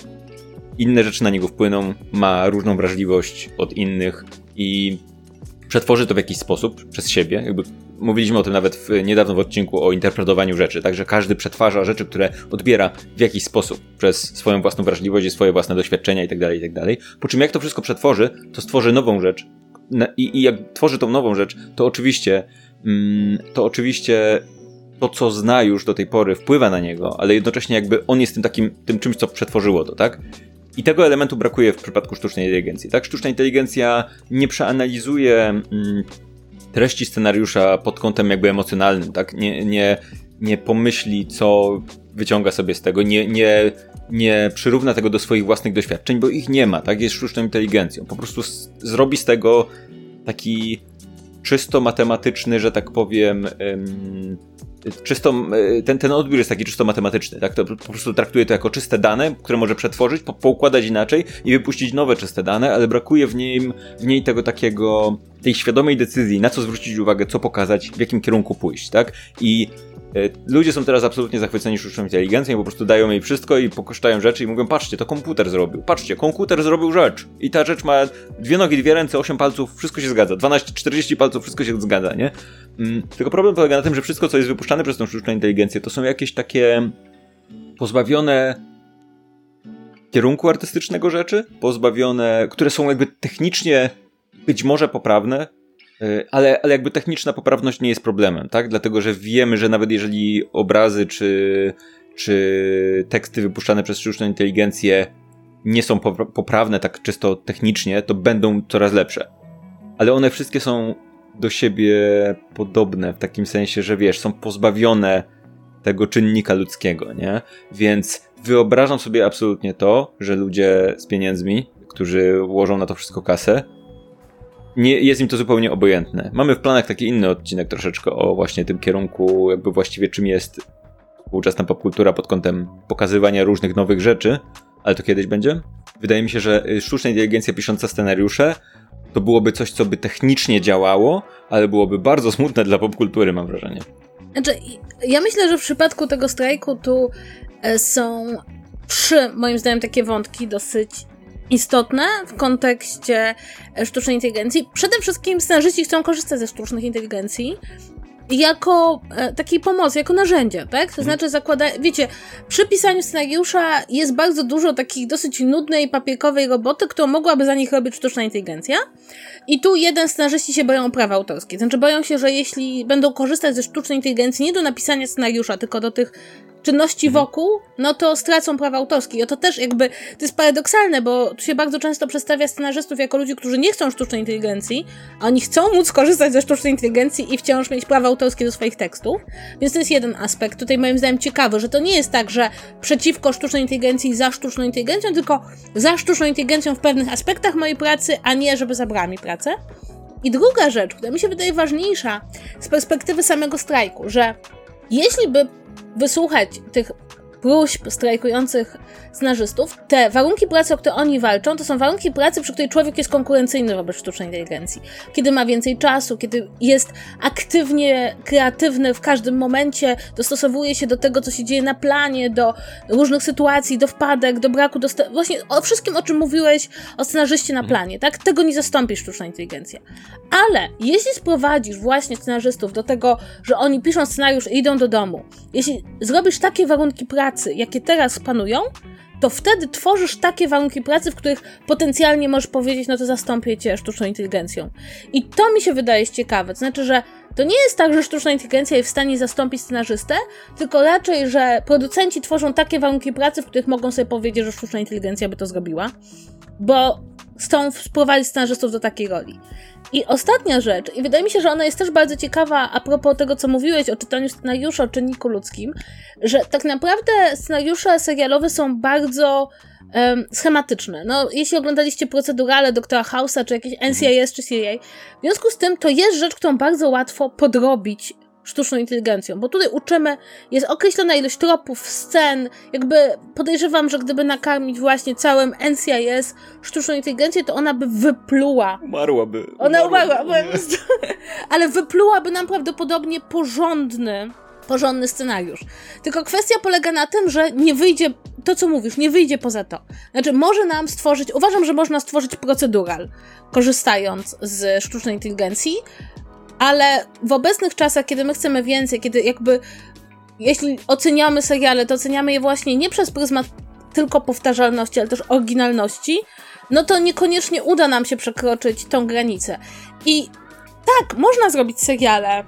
Inne rzeczy na niego wpłyną, ma różną wrażliwość od innych i przetworzy to w jakiś sposób przez siebie. Jakby mówiliśmy o tym nawet w, niedawno w odcinku o interpretowaniu rzeczy, także każdy przetwarza rzeczy, które odbiera w jakiś sposób przez swoją własną wrażliwość i swoje własne doświadczenia itd., itd. Po czym jak to wszystko przetworzy, to stworzy nową rzecz i, i jak tworzy tą nową rzecz, to oczywiście mm, to oczywiście to, co zna już do tej pory, wpływa na niego, ale jednocześnie jakby on jest tym takim, tym czymś, co przetworzyło to, tak? I tego elementu brakuje w przypadku sztucznej inteligencji, tak? Sztuczna inteligencja nie przeanalizuje mm, treści scenariusza pod kątem jakby emocjonalnym, tak? Nie, nie, nie pomyśli, co wyciąga sobie z tego, nie, nie, nie przyrówna tego do swoich własnych doświadczeń, bo ich nie ma, tak? Jest sztuczną inteligencją. Po prostu z, zrobi z tego taki czysto matematyczny, że tak powiem, ym, czysto, ten, ten odbiór jest taki czysto matematyczny, tak? To po prostu traktuje to jako czyste dane, które może przetworzyć, po, poukładać inaczej i wypuścić nowe czyste dane, ale brakuje w nim, w niej tego takiego, tej świadomej decyzji, na co zwrócić uwagę, co pokazać, w jakim kierunku pójść, tak? I y, ludzie są teraz absolutnie zachwyceni sztuczną inteligencją, po prostu dają jej wszystko i pokosztają rzeczy i mówią, patrzcie, to komputer zrobił, patrzcie, komputer zrobił rzecz i ta rzecz ma dwie nogi, dwie ręce, osiem palców, wszystko się zgadza, dwanaście, czterdzieści palców, wszystko się zgadza, nie? Mm, tylko problem polega na tym, że wszystko, co jest wypuszczane przez tą sztuczną inteligencję, to są jakieś takie pozbawione kierunku artystycznego rzeczy, pozbawione, które są jakby technicznie być może poprawne, ale, ale jakby techniczna poprawność nie jest problemem, tak? Dlatego, że wiemy, że nawet jeżeli obrazy czy, czy teksty wypuszczane przez sztuczną inteligencję nie są poprawne tak czysto technicznie, to będą coraz lepsze. Ale one wszystkie są do siebie podobne w takim sensie, że wiesz, są pozbawione tego czynnika ludzkiego, nie? Więc wyobrażam sobie absolutnie to, że ludzie z pieniędzmi, którzy łożą na to wszystko kasę, nie, jest im to zupełnie obojętne. Mamy w planach taki inny odcinek troszeczkę o właśnie tym kierunku, jakby właściwie czym jest współczesna popkultura pod kątem pokazywania różnych nowych rzeczy, ale to kiedyś będzie. Wydaje mi się, że sztuczna inteligencja pisząca scenariusze to byłoby coś, co by technicznie działało, ale byłoby bardzo smutne dla popkultury, mam wrażenie. Znaczy, ja myślę, że w przypadku tego strajku tu są trzy, moim zdaniem, takie wątki dosyć istotne w kontekście sztucznej inteligencji. Przede wszystkim scenarzyści chcą korzystać ze sztucznych inteligencji jako e, takiej pomocy, jako narzędzia, tak? To znaczy zakłada, wiecie, przy pisaniu scenariusza jest bardzo dużo takiej dosyć nudnej, papierkowej roboty, którą mogłaby za nich robić sztuczna inteligencja. I tu jeden scenarzyści się boją o prawa autorskie. Znaczy boją się, że jeśli będą korzystać ze sztucznej inteligencji nie do napisania scenariusza, tylko do tych czynności wokół, no to stracą prawa autorskie. I to też jakby, to jest paradoksalne, bo tu się bardzo często przedstawia scenarzystów jako ludzi, którzy nie chcą sztucznej inteligencji, a oni chcą móc korzystać ze sztucznej inteligencji i wciąż mieć prawa autorskie do swoich tekstów. Więc to jest jeden aspekt, tutaj moim zdaniem ciekawy, że to nie jest tak, że przeciwko sztucznej inteligencji i za sztuczną inteligencją, tylko za sztuczną inteligencją w pewnych aspektach mojej pracy, a nie, żeby zabrała mi pracę. I druga rzecz, która mi się wydaje ważniejsza z perspektywy samego strajku, że jeśli by wysłuchać tych próśb strajkujących scenarzystów, te warunki pracy, o które oni walczą, to są warunki pracy, przy której człowiek jest konkurencyjny wobec sztucznej inteligencji. Kiedy ma więcej czasu, kiedy jest aktywnie kreatywny w każdym momencie, dostosowuje się do tego, co się dzieje na planie, do różnych sytuacji, do wpadek, do braku dostępu, właśnie o wszystkim, o czym mówiłeś o scenarzyście na planie, tak? Tego nie zastąpi sztuczna inteligencja. Ale jeśli sprowadzisz właśnie scenarzystów do tego, że oni piszą scenariusz i idą do domu, jeśli zrobisz takie warunki pracy, jakie teraz panują, to wtedy tworzysz takie warunki pracy, w których potencjalnie możesz powiedzieć, no to zastąpię cię sztuczną inteligencją. I to mi się wydaje ciekawe. To znaczy, że to nie jest tak, że sztuczna inteligencja jest w stanie zastąpić scenarzystę, tylko raczej, że producenci tworzą takie warunki pracy, w których mogą sobie powiedzieć, że sztuczna inteligencja by to zrobiła, bo chcą sprowadzić scenarzystów do takiej roli. I ostatnia rzecz, i wydaje mi się, że ona jest też bardzo ciekawa a propos tego, co mówiłeś o czytaniu scenariusza, o czynniku ludzkim, że tak naprawdę scenariusze serialowe są bardzo um, schematyczne. No, jeśli oglądaliście procedurale doktora House'a, czy jakieś N C I S, czy C I A, w związku z tym to jest rzecz, którą bardzo łatwo podrobić sztuczną inteligencją, bo tutaj uczymy, jest określona ilość tropów, scen, jakby podejrzewam, że gdyby nakarmić właśnie całym N C I S sztuczną inteligencję, to ona by wypluła. Umarłaby. Ona umarła, ale wyplułaby nam prawdopodobnie porządny, porządny scenariusz. Tylko kwestia polega na tym, że nie wyjdzie, to co mówisz, nie wyjdzie poza to. Znaczy, może nam stworzyć, uważam, że można stworzyć procedural, korzystając z sztucznej inteligencji, ale w obecnych czasach, kiedy my chcemy więcej, kiedy jakby, jeśli oceniamy seriale, to oceniamy je właśnie nie przez pryzmat tylko powtarzalności, ale też oryginalności, no to niekoniecznie uda nam się przekroczyć tą granicę. I tak, można zrobić seriale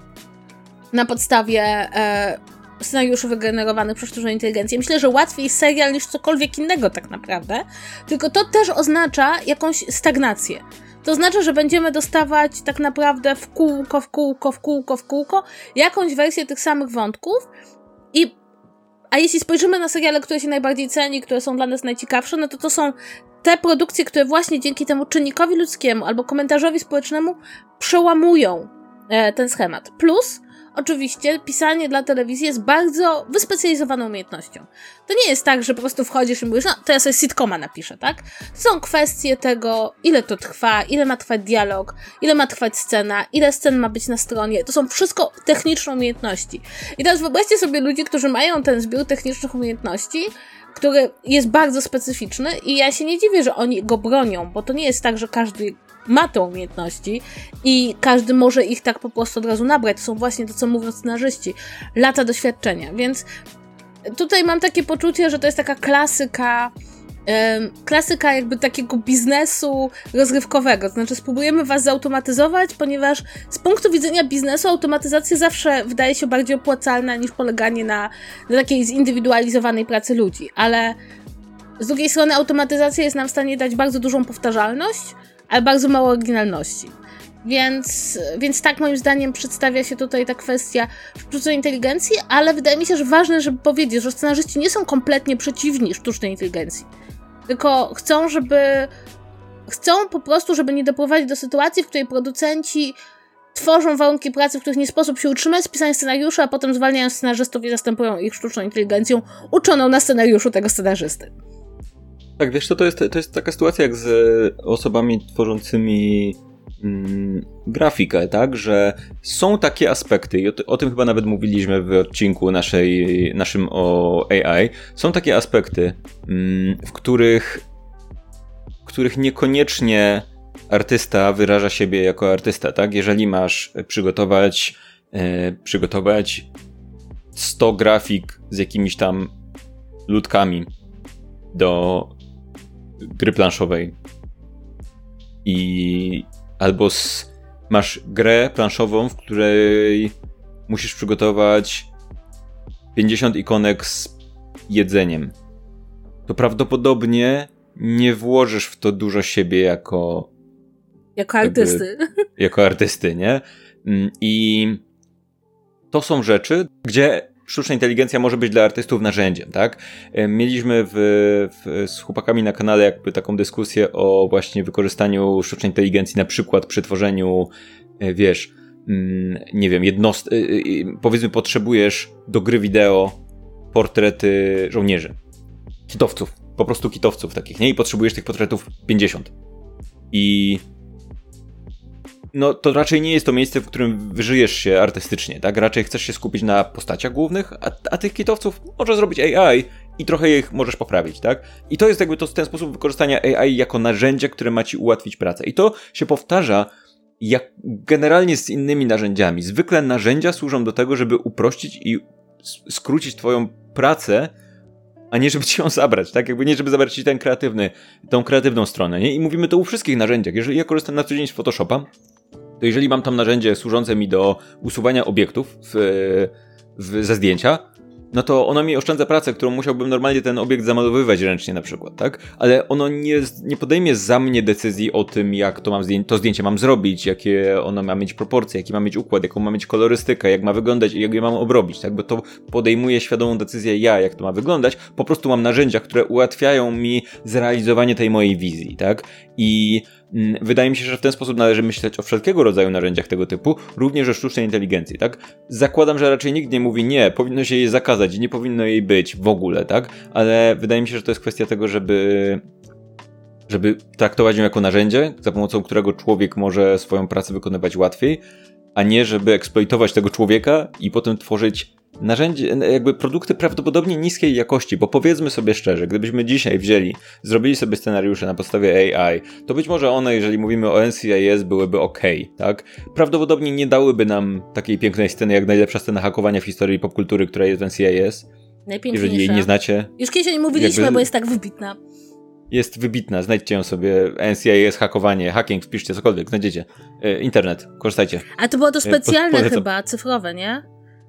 na podstawie e, scenariuszy wygenerowanych przez sztuczną inteligencję. Myślę, że łatwiej serial niż cokolwiek innego tak naprawdę, tylko to też oznacza jakąś stagnację. To znaczy, że będziemy dostawać tak naprawdę w kółko, w kółko, w kółko, w kółko jakąś wersję tych samych wątków i a jeśli spojrzymy na seriale, które się najbardziej ceni, które są dla nas najciekawsze, no to to są te produkcje, które właśnie dzięki temu czynnikowi ludzkiemu albo komentarzowi społecznemu przełamują e, ten schemat. Plus oczywiście pisanie dla telewizji jest bardzo wyspecjalizowaną umiejętnością. To nie jest tak, że po prostu wchodzisz i mówisz, no to ja sobie sitcoma napiszę, tak? To są kwestie tego, ile to trwa, ile ma trwać dialog, ile ma trwać scena, ile scen ma być na stronie. To są wszystko techniczne umiejętności. I teraz wyobraźcie sobie ludzi, którzy mają ten zbiór technicznych umiejętności, który jest bardzo specyficzny i ja się nie dziwię, że oni go bronią, bo to nie jest tak, że każdy ma te umiejętności i każdy może ich tak po prostu od razu nabrać. To są właśnie to, co mówią scenarzyści. Lata doświadczenia. Więc tutaj mam takie poczucie, że to jest taka klasyka um, klasyka jakby takiego biznesu rozrywkowego. To znaczy spróbujemy was zautomatyzować, ponieważ z punktu widzenia biznesu automatyzacja zawsze wydaje się bardziej opłacalna niż poleganie na, na takiej zindywidualizowanej pracy ludzi. Ale z drugiej strony automatyzacja jest nam w stanie dać bardzo dużą powtarzalność, ale bardzo mało oryginalności. Więc, więc tak moim zdaniem przedstawia się tutaj ta kwestia sztucznej inteligencji, ale wydaje mi się, że ważne, żeby powiedzieć, że scenarzyści nie są kompletnie przeciwni sztucznej inteligencji. Tylko chcą, żeby chcą po prostu, żeby nie doprowadzić do sytuacji, w której producenci tworzą warunki pracy, w których nie sposób się utrzymać z pisaniem scenariusza, a potem zwalniają scenarzystów i zastępują ich sztuczną inteligencją uczoną na scenariuszu tego scenarzysty. Tak, wiesz co, to jest, to jest taka sytuacja jak z osobami tworzącymi mm, grafikę, tak, że są takie aspekty i o, o tym chyba nawet mówiliśmy w odcinku naszej, naszym o A I, są takie aspekty, mm, w których w których niekoniecznie artysta wyraża siebie jako artysta, tak, jeżeli masz przygotować e, przygotować sto grafik z jakimiś tam ludkami do gry planszowej i albo z, masz grę planszową, w której musisz przygotować pięćdziesiąt ikonek z jedzeniem, to prawdopodobnie nie włożysz w to dużo siebie jako jako artysty. Jakby, jako artysty, nie? I to są rzeczy, gdzie sztuczna inteligencja może być dla artystów narzędziem, tak? Mieliśmy w, w, z chłopakami na kanale jakby taką dyskusję o właśnie wykorzystaniu sztucznej inteligencji na przykład przy tworzeniu, wiesz, nie wiem, jednost... powiedzmy potrzebujesz do gry wideo portrety żołnierzy. Kitowców. Po prostu kitowców takich, nie? I potrzebujesz tych portretów pięćdziesiąt. I no to raczej nie jest to miejsce, w którym wyżyjesz się artystycznie, tak? Raczej chcesz się skupić na postaciach głównych, a, a tych kitowców może zrobić A I i trochę ich możesz poprawić, tak? I to jest jakby to, ten sposób wykorzystania A I jako narzędzie, które ma ci ułatwić pracę. I to się powtarza jak generalnie z innymi narzędziami. Zwykle narzędzia służą do tego, żeby uprościć i skrócić twoją pracę, a nie żeby ci ją zabrać, tak? Jakby nie żeby zabrać ci ten kreatywny, tą kreatywną stronę, nie? I mówimy to u wszystkich narzędziach. Jeżeli ja korzystam na co dzień z Photoshopa, to jeżeli mam tam narzędzie służące mi do usuwania obiektów w, w, ze zdjęcia, no to ono mi oszczędza pracę, którą musiałbym normalnie ten obiekt zamalowywać ręcznie na przykład, tak? Ale ono nie, nie podejmie za mnie decyzji o tym, jak to, mam zdję- to zdjęcie mam zrobić, jakie ono ma mieć proporcje, jaki ma mieć układ, jaką ma mieć kolorystykę, jak ma wyglądać i jak je mam obrobić, tak? Bo to podejmuje świadomą decyzję ja, jak to ma wyglądać. Po prostu mam narzędzia, które ułatwiają mi zrealizowanie tej mojej wizji, tak? I mm, wydaje mi się, że w ten sposób należy myśleć o wszelkiego rodzaju narzędziach tego typu, również o sztucznej inteligencji, tak? Zakładam, że raczej nikt nie mówi nie, powinno się jej zakazać i nie powinno jej być w ogóle, tak? Ale wydaje mi się, że to jest kwestia tego, żeby żeby traktować ją jako narzędzie, za pomocą którego człowiek może swoją pracę wykonywać łatwiej, a nie żeby eksploitować tego człowieka i potem tworzyć narzędzie, jakby produkty prawdopodobnie niskiej jakości, bo powiedzmy sobie szczerze, gdybyśmy dzisiaj wzięli, zrobili sobie scenariusze na podstawie A I, to być może one, jeżeli mówimy o N C I S, byłyby ok, tak? Prawdopodobnie nie dałyby nam takiej pięknej sceny, jak najlepsza scena hakowania w historii popkultury, która jest w N C I S. Najpiękniejsza. Jeżeli jej nie znacie. Już kiedyś o niej mówiliśmy, jakby... bo jest tak wybitna. Jest wybitna, znajdźcie ją sobie, N C I S, hakowanie, hacking, wpiszcie cokolwiek, znajdziecie. E, internet, korzystajcie. A to było to specjalne po, chyba, cyfrowe, nie?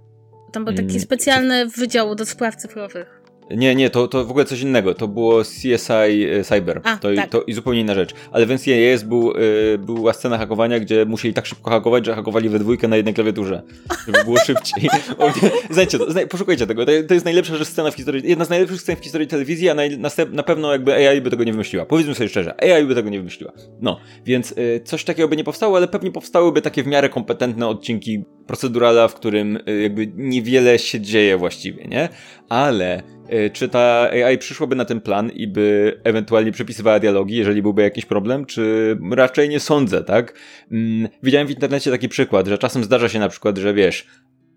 Tam był taki specjalny wydział do spraw cyfrowych. Nie, nie, to, to w ogóle coś innego. To było C S I Cyber. A, to, tak. to i zupełnie inna rzecz. Ale w N C I S był, y, była scena hakowania, gdzie musieli tak szybko hakować, że hakowali we dwójkę na jednej klawiaturze. Żeby było szybciej. Znajdźcie to, znaj- poszukajcie tego. To, to jest najlepsza scena w historii, jedna z najlepszych scen w historii telewizji, a naj, następ, na pewno jakby A I by tego nie wymyśliła. Powiedzmy sobie szczerze, A I by tego nie wymyśliła. No, więc y, coś takiego by nie powstało, ale pewnie powstałyby takie w miarę kompetentne odcinki procedurala, w którym y, jakby niewiele się dzieje właściwie, nie? Ale czy ta A I przyszłaby na ten plan i by ewentualnie przepisywała dialogi, jeżeli byłby jakiś problem, czy raczej nie sądzę, tak? Mm, widziałem w internecie taki przykład, że czasem zdarza się na przykład, że wiesz,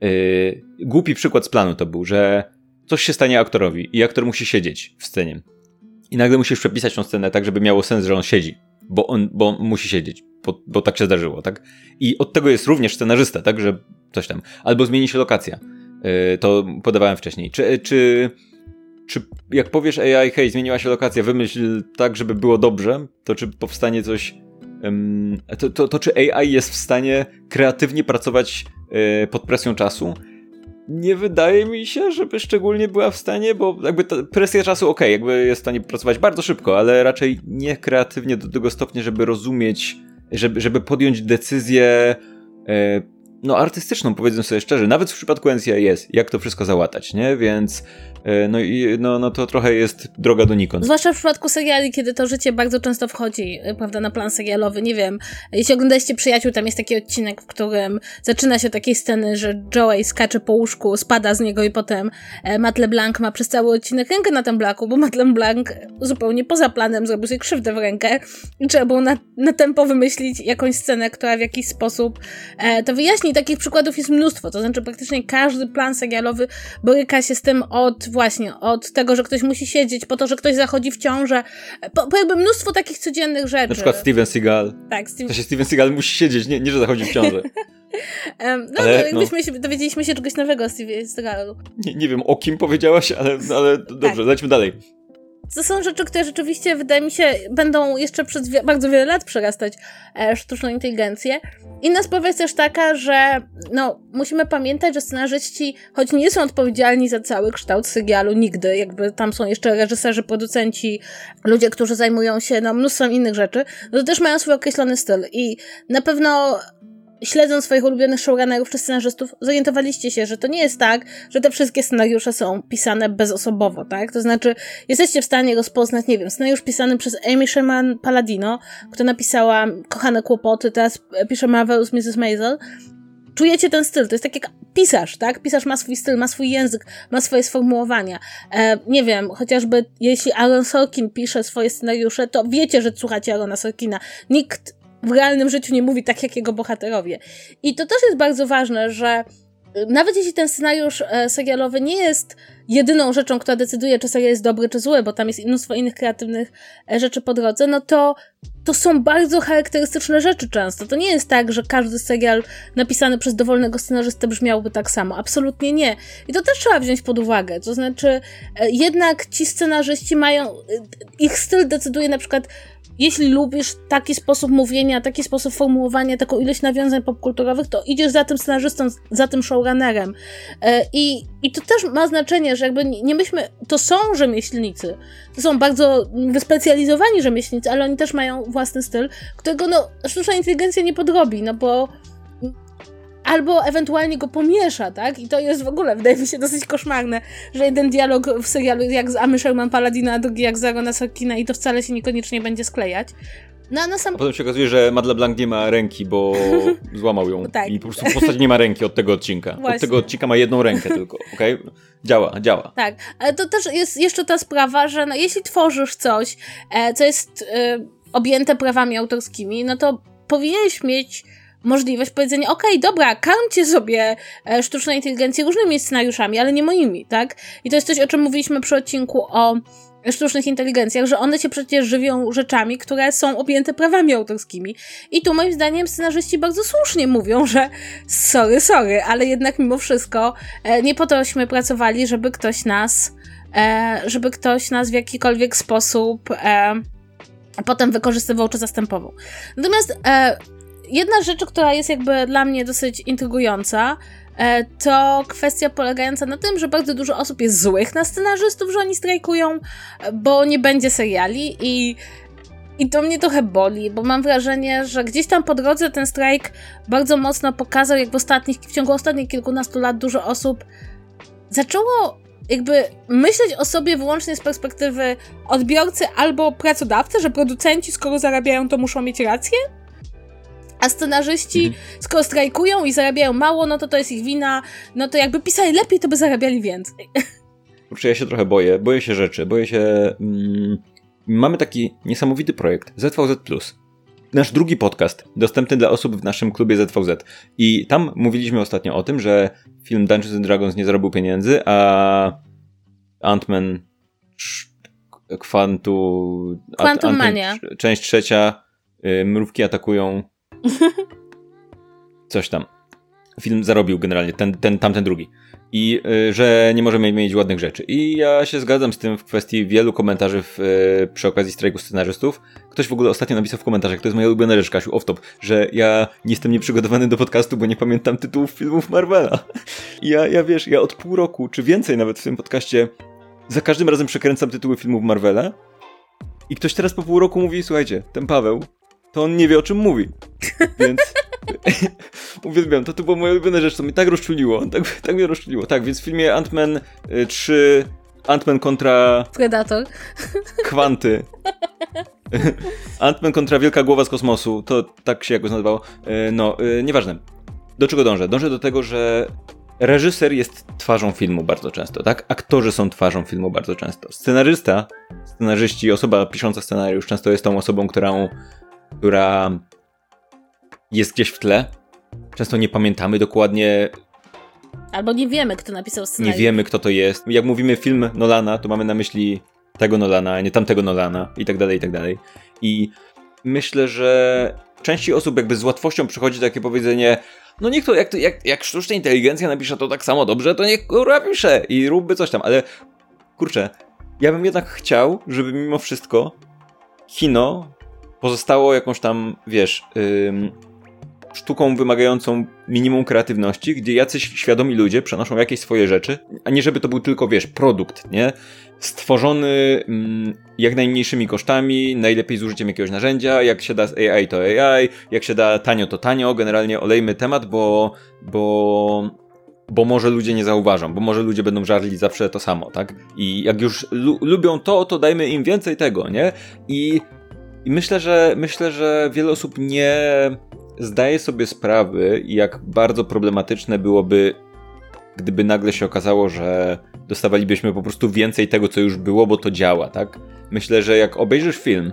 yy, głupi przykład z planu to był, że coś się stanie aktorowi i aktor musi siedzieć w scenie. I nagle musisz przepisać tą scenę tak, żeby miało sens, że on siedzi, bo on, bo on musi siedzieć, bo, bo tak się zdarzyło, tak? I od tego jest również scenarzysta, tak, że coś tam. Albo zmieni się lokacja. Yy, to podawałem wcześniej. Czy... czy Czy jak powiesz A I, hej, zmieniła się lokacja, wymyśl tak, żeby było dobrze, to czy powstanie coś... Um, to, to, to czy A I jest w stanie kreatywnie pracować y, pod presją czasu? Nie wydaje mi się, żeby szczególnie była w stanie, bo jakby ta presja czasu, okej, okay, jakby jest w stanie pracować bardzo szybko, ale raczej nie kreatywnie do tego stopnia, żeby rozumieć, żeby, żeby podjąć decyzję... Y, no artystyczną, powiedzmy sobie szczerze, nawet w przypadku N C I S, jak to wszystko załatać, nie? Więc no i no, no to trochę jest droga donikąd. Zwłaszcza w przypadku seriali, kiedy to życie bardzo często wchodzi, prawda, na plan serialowy. Nie wiem, jeśli oglądaliście Przyjaciół, tam jest taki odcinek, w którym zaczyna się od takiej sceny, że Joey skacze po łóżku, spada z niego i potem Matt LeBlanc ma przez cały odcinek rękę na tym blaku, bo Matt LeBlanc zupełnie poza planem zrobił sobie krzywdę w rękę i trzeba było na, na tempo wymyślić jakąś scenę, która w jakiś sposób e, to wyjaśni. Takich przykładów jest mnóstwo, to znaczy praktycznie każdy plan serialowy boryka się z tym od właśnie, od tego, że ktoś musi siedzieć, po to, że ktoś zachodzi w ciążę, po, po jakby mnóstwo takich codziennych rzeczy. Na przykład Steven Seagal. Tak, Steven... To się Steven Seagal musi siedzieć, nie, nie że zachodzi w ciążę. um, no, ale, no, jakbyśmy się, dowiedzieliśmy się czegoś nowego o Steven Seagalu. Nie, nie wiem, o kim powiedziałaś, ale, ale dobrze, tak. Lećmy dalej. To są rzeczy, które rzeczywiście, wydaje mi się, będą jeszcze przez wie- bardzo wiele lat przerastać e, sztuczną inteligencję. Inna sprawa jest też taka, że no, musimy pamiętać, że scenarzyści, choć nie są odpowiedzialni za cały kształt serialu nigdy, jakby tam są jeszcze reżyserzy, producenci, ludzie, którzy zajmują się no, mnóstwem innych rzeczy, no to też mają swój określony styl i na pewno śledząc swoich ulubionych showrunnerów czy scenarzystów, zorientowaliście się, że to nie jest tak, że te wszystkie scenariusze są pisane bezosobowo, tak? To znaczy, jesteście w stanie rozpoznać, nie wiem, scenariusz pisany przez Amy Sherman Palladino, która napisała Kochane Kłopoty, teraz pisze Marvelous missus Maisel. czujecie ten styl. To jest tak jak pisarz, tak? Pisarz ma swój styl, ma swój język, ma swoje sformułowania. E, nie wiem, chociażby jeśli Aaron Sorkin pisze swoje scenariusze, to wiecie, że słuchacie Aarona Sorkina. Nikt w realnym życiu nie mówi tak, jak jego bohaterowie. I to też jest bardzo ważne, że nawet jeśli ten scenariusz e, serialowy nie jest jedyną rzeczą, która decyduje, czy serial jest dobry, czy zły, bo tam jest mnóstwo innych kreatywnych e, rzeczy po drodze, no to to są bardzo charakterystyczne rzeczy często. To nie jest tak, że każdy serial napisany przez dowolnego scenarzystę brzmiałby tak samo. Absolutnie nie. I to też trzeba wziąć pod uwagę. To znaczy, e, jednak ci scenarzyści mają, e, ich styl decyduje na przykład, jeśli lubisz taki sposób mówienia, taki sposób formułowania, taką ilość nawiązań popkulturowych, to idziesz za tym scenarzystą, za tym showrunnerem. I, i to też ma znaczenie, że jakby nie myśmy, to są rzemieślnicy, to są bardzo wyspecjalizowani rzemieślnicy, ale oni też mają własny styl, którego no sztuczna inteligencja nie podrobi, no bo albo ewentualnie go pomiesza, tak? I to jest w ogóle, wydaje mi się, dosyć koszmarne, że jeden dialog w serialu jak z Amy Sherman Paladina, a drugi jak z Aarona Sorkina i to wcale się niekoniecznie będzie sklejać. No, a, na sam... a potem się okazuje, że Matt LeBlanc nie ma ręki, bo złamał ją. Tak. I po prostu postać nie ma ręki od tego odcinka. Właśnie. Od tego odcinka ma jedną rękę tylko, okej? Okay? Działa, działa. Tak, ale to też jest jeszcze ta sprawa, że no, jeśli tworzysz coś, e, co jest e, objęte prawami autorskimi, no to powinieneś mieć możliwość powiedzenia, okej, okay, dobra, karmcie sobie e, sztuczną inteligencję różnymi scenariuszami, ale nie moimi, tak? I to jest coś, o czym mówiliśmy przy odcinku o sztucznych inteligencjach, że one się przecież żywią rzeczami, które są objęte prawami autorskimi. I tu moim zdaniem scenarzyści bardzo słusznie mówią, że sorry, sorry, ale jednak mimo wszystko e, nie po tośmy pracowali, żeby ktoś nas e, żeby ktoś nas w jakikolwiek sposób e, potem wykorzystywał czy zastępował. Natomiast e, jedna z rzeczy, która jest jakby dla mnie dosyć intrygująca, to kwestia polegająca na tym, że bardzo dużo osób jest złych na scenarzystów, że oni strajkują, bo nie będzie seriali i, i to mnie trochę boli, bo mam wrażenie, że gdzieś tam po drodze ten strajk bardzo mocno pokazał, jak w ostatnich, w ciągu ostatnich kilkunastu lat dużo osób zaczęło jakby myśleć o sobie wyłącznie z perspektywy odbiorcy albo pracodawcy, że producenci, skoro zarabiają, to muszą mieć rację. A scenarzyści, mhm. skoro strajkują i zarabiają mało, no to to jest ich wina, no to jakby pisali lepiej, to by zarabiali więcej. Kurczę, ja się trochę boję, boję się rzeczy, boję się... Mm, mamy taki niesamowity projekt, Z V Z plus. Nasz drugi podcast, dostępny dla osób w naszym klubie Z V Z. I tam mówiliśmy ostatnio o tym, że film Dungeons and Dragons nie zarobił pieniędzy, a Ant-Man Quantum... Quantum Mania. Część trzecia, y, mrówki atakują... Coś tam. Film zarobił generalnie, ten, ten, tamten drugi. I y, że nie możemy mieć ładnych rzeczy. I ja się zgadzam z tym w kwestii wielu komentarzy w, y, przy okazji strajku scenarzystów. Ktoś w ogóle ostatnio napisał w komentarzach, to jest moja ulubiona rzecz, Kasiu, off-top, że ja nie jestem nieprzygotowany do podcastu, bo nie pamiętam tytułów filmów Marvela. I ja, ja wiesz, ja od pół roku, czy więcej nawet w tym podcaście, za każdym razem przekręcam tytuły filmów Marvela. I ktoś teraz po pół roku mówi, słuchajcie, ten Paweł, to on nie wie, o czym mówi. Więc uwielbiam, to to była moja ulubiona rzecz, to mnie tak rozczuliło, tak, tak mnie rozczuliło. Tak, więc w filmie Ant-Man trzy, Ant-Man kontra... Predator. Kwanty. Ant-Man kontra Wielka Głowa z kosmosu, to tak się jakoś nazywało. No, nieważne. Do czego dążę? Dążę do tego, że reżyser jest twarzą filmu bardzo często, tak? Aktorzy są twarzą filmu bardzo często. Scenarysta, scenarzyści, osoba pisząca scenariusz często jest tą osobą, którą, która jest gdzieś w tle. Często nie pamiętamy dokładnie. Albo nie wiemy, kto napisał scenariusz. Nie wiemy, kto to jest. Jak mówimy film Nolana, to mamy na myśli tego Nolana, a nie tamtego Nolana i tak dalej, i tak dalej. I myślę, że części osób jakby z łatwością przychodzi takie powiedzenie, no niech to, jak, to jak, jak sztuczna inteligencja napisze to tak samo dobrze, to niech kurwa pisze i róbby coś tam, ale kurczę, ja bym jednak chciał, żeby mimo wszystko kino pozostało jakąś tam, wiesz, ym, sztuką wymagającą minimum kreatywności, gdzie jacyś świadomi ludzie przenoszą jakieś swoje rzeczy, a nie żeby to był tylko, wiesz, produkt, nie? Stworzony ym, jak najmniejszymi kosztami, najlepiej z użyciem jakiegoś narzędzia, jak się da z A I to A I, jak się da tanio to tanio, generalnie olejmy temat, bo, bo, bo może ludzie nie zauważą, bo może ludzie będą żarli zawsze to samo, tak? I jak już lu- lubią to, to dajmy im więcej tego, nie? I I myślę, że myślę, że wiele osób nie, zdaję sobie sprawy, jak bardzo problematyczne byłoby, gdyby nagle się okazało, że dostawalibyśmy po prostu więcej tego, co już było, bo to działa, tak? Myślę, że jak obejrzysz film,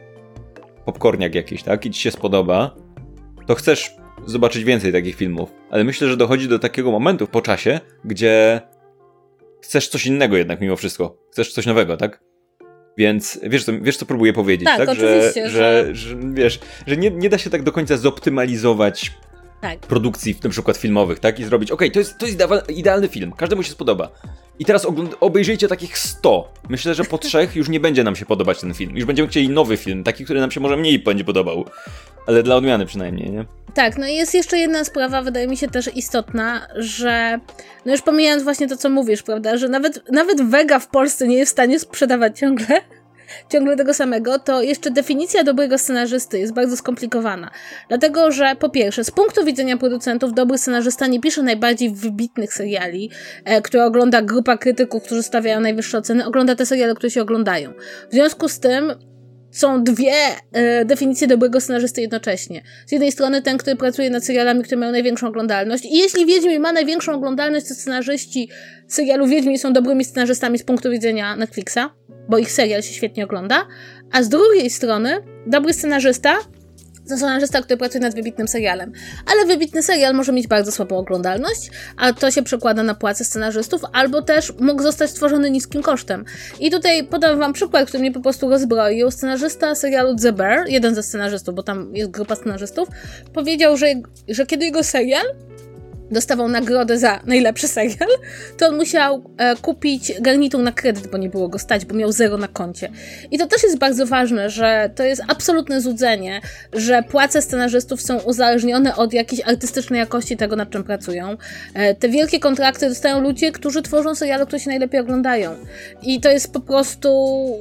popcorniak jakiś, tak? I ci się spodoba, to chcesz zobaczyć więcej takich filmów. Ale myślę, że dochodzi do takiego momentu po czasie, gdzie chcesz coś innego jednak mimo wszystko. Chcesz coś nowego, tak? Więc wiesz co, wiesz, co próbuję powiedzieć, tak? tak? Oczywiście, że, że... że, że wiesz, że nie, nie da się tak do końca zoptymalizować tak. produkcji, na przykład filmowych, tak? I zrobić, okej, okay, to jest, to jest idealny film, każdemu się spodoba. I teraz ogląd- obejrzyjcie takich sto. Myślę, że po trzech już nie będzie nam się podobać ten film. Już będziemy chcieli nowy film, taki, który nam się może mniej będzie podobał. Ale dla odmiany przynajmniej, nie? Tak, no i jest jeszcze jedna sprawa, wydaje mi się też istotna, że no już pomijając właśnie to, co mówisz, prawda, że nawet, nawet Vega w Polsce nie jest w stanie sprzedawać ciągle ciągle tego samego, to jeszcze definicja dobrego scenarzysty jest bardzo skomplikowana. Dlatego, że po pierwsze, z punktu widzenia producentów dobry scenarzysta nie pisze najbardziej wybitnych seriali, e, które ogląda grupa krytyków, którzy stawiają najwyższe oceny, ogląda te seriale, które się oglądają. W związku z tym są dwie e, definicje dobrego scenarzysty jednocześnie. Z jednej strony ten, który pracuje nad serialami, które mają największą oglądalność i jeśli Wiedźmin ma największą oglądalność, to scenarzyści serialu Wiedźmin są dobrymi scenarzystami z punktu widzenia Netflixa, bo ich serial się świetnie ogląda, a z drugiej strony dobry scenarzysta to scenarzysta, który pracuje nad wybitnym serialem. Ale wybitny serial może mieć bardzo słabą oglądalność, a to się przekłada na płace scenarzystów, albo też mógł zostać stworzony niskim kosztem. I tutaj podam wam przykład, który mnie po prostu rozbroił. Scenarzysta serialu The Bear, jeden ze scenarzystów, bo tam jest grupa scenarzystów, powiedział, że, że kiedy jego serial dostawał nagrodę za najlepszy serial, to on musiał e, kupić garnitur na kredyt, bo nie było go stać, bo miał zero na koncie. I to też jest bardzo ważne, że to jest absolutne złudzenie, że płace scenarzystów są uzależnione od jakiejś artystycznej jakości tego, nad czym pracują. E, te wielkie kontrakty dostają ludzie, którzy tworzą seriale, które się najlepiej oglądają. I to jest po prostu...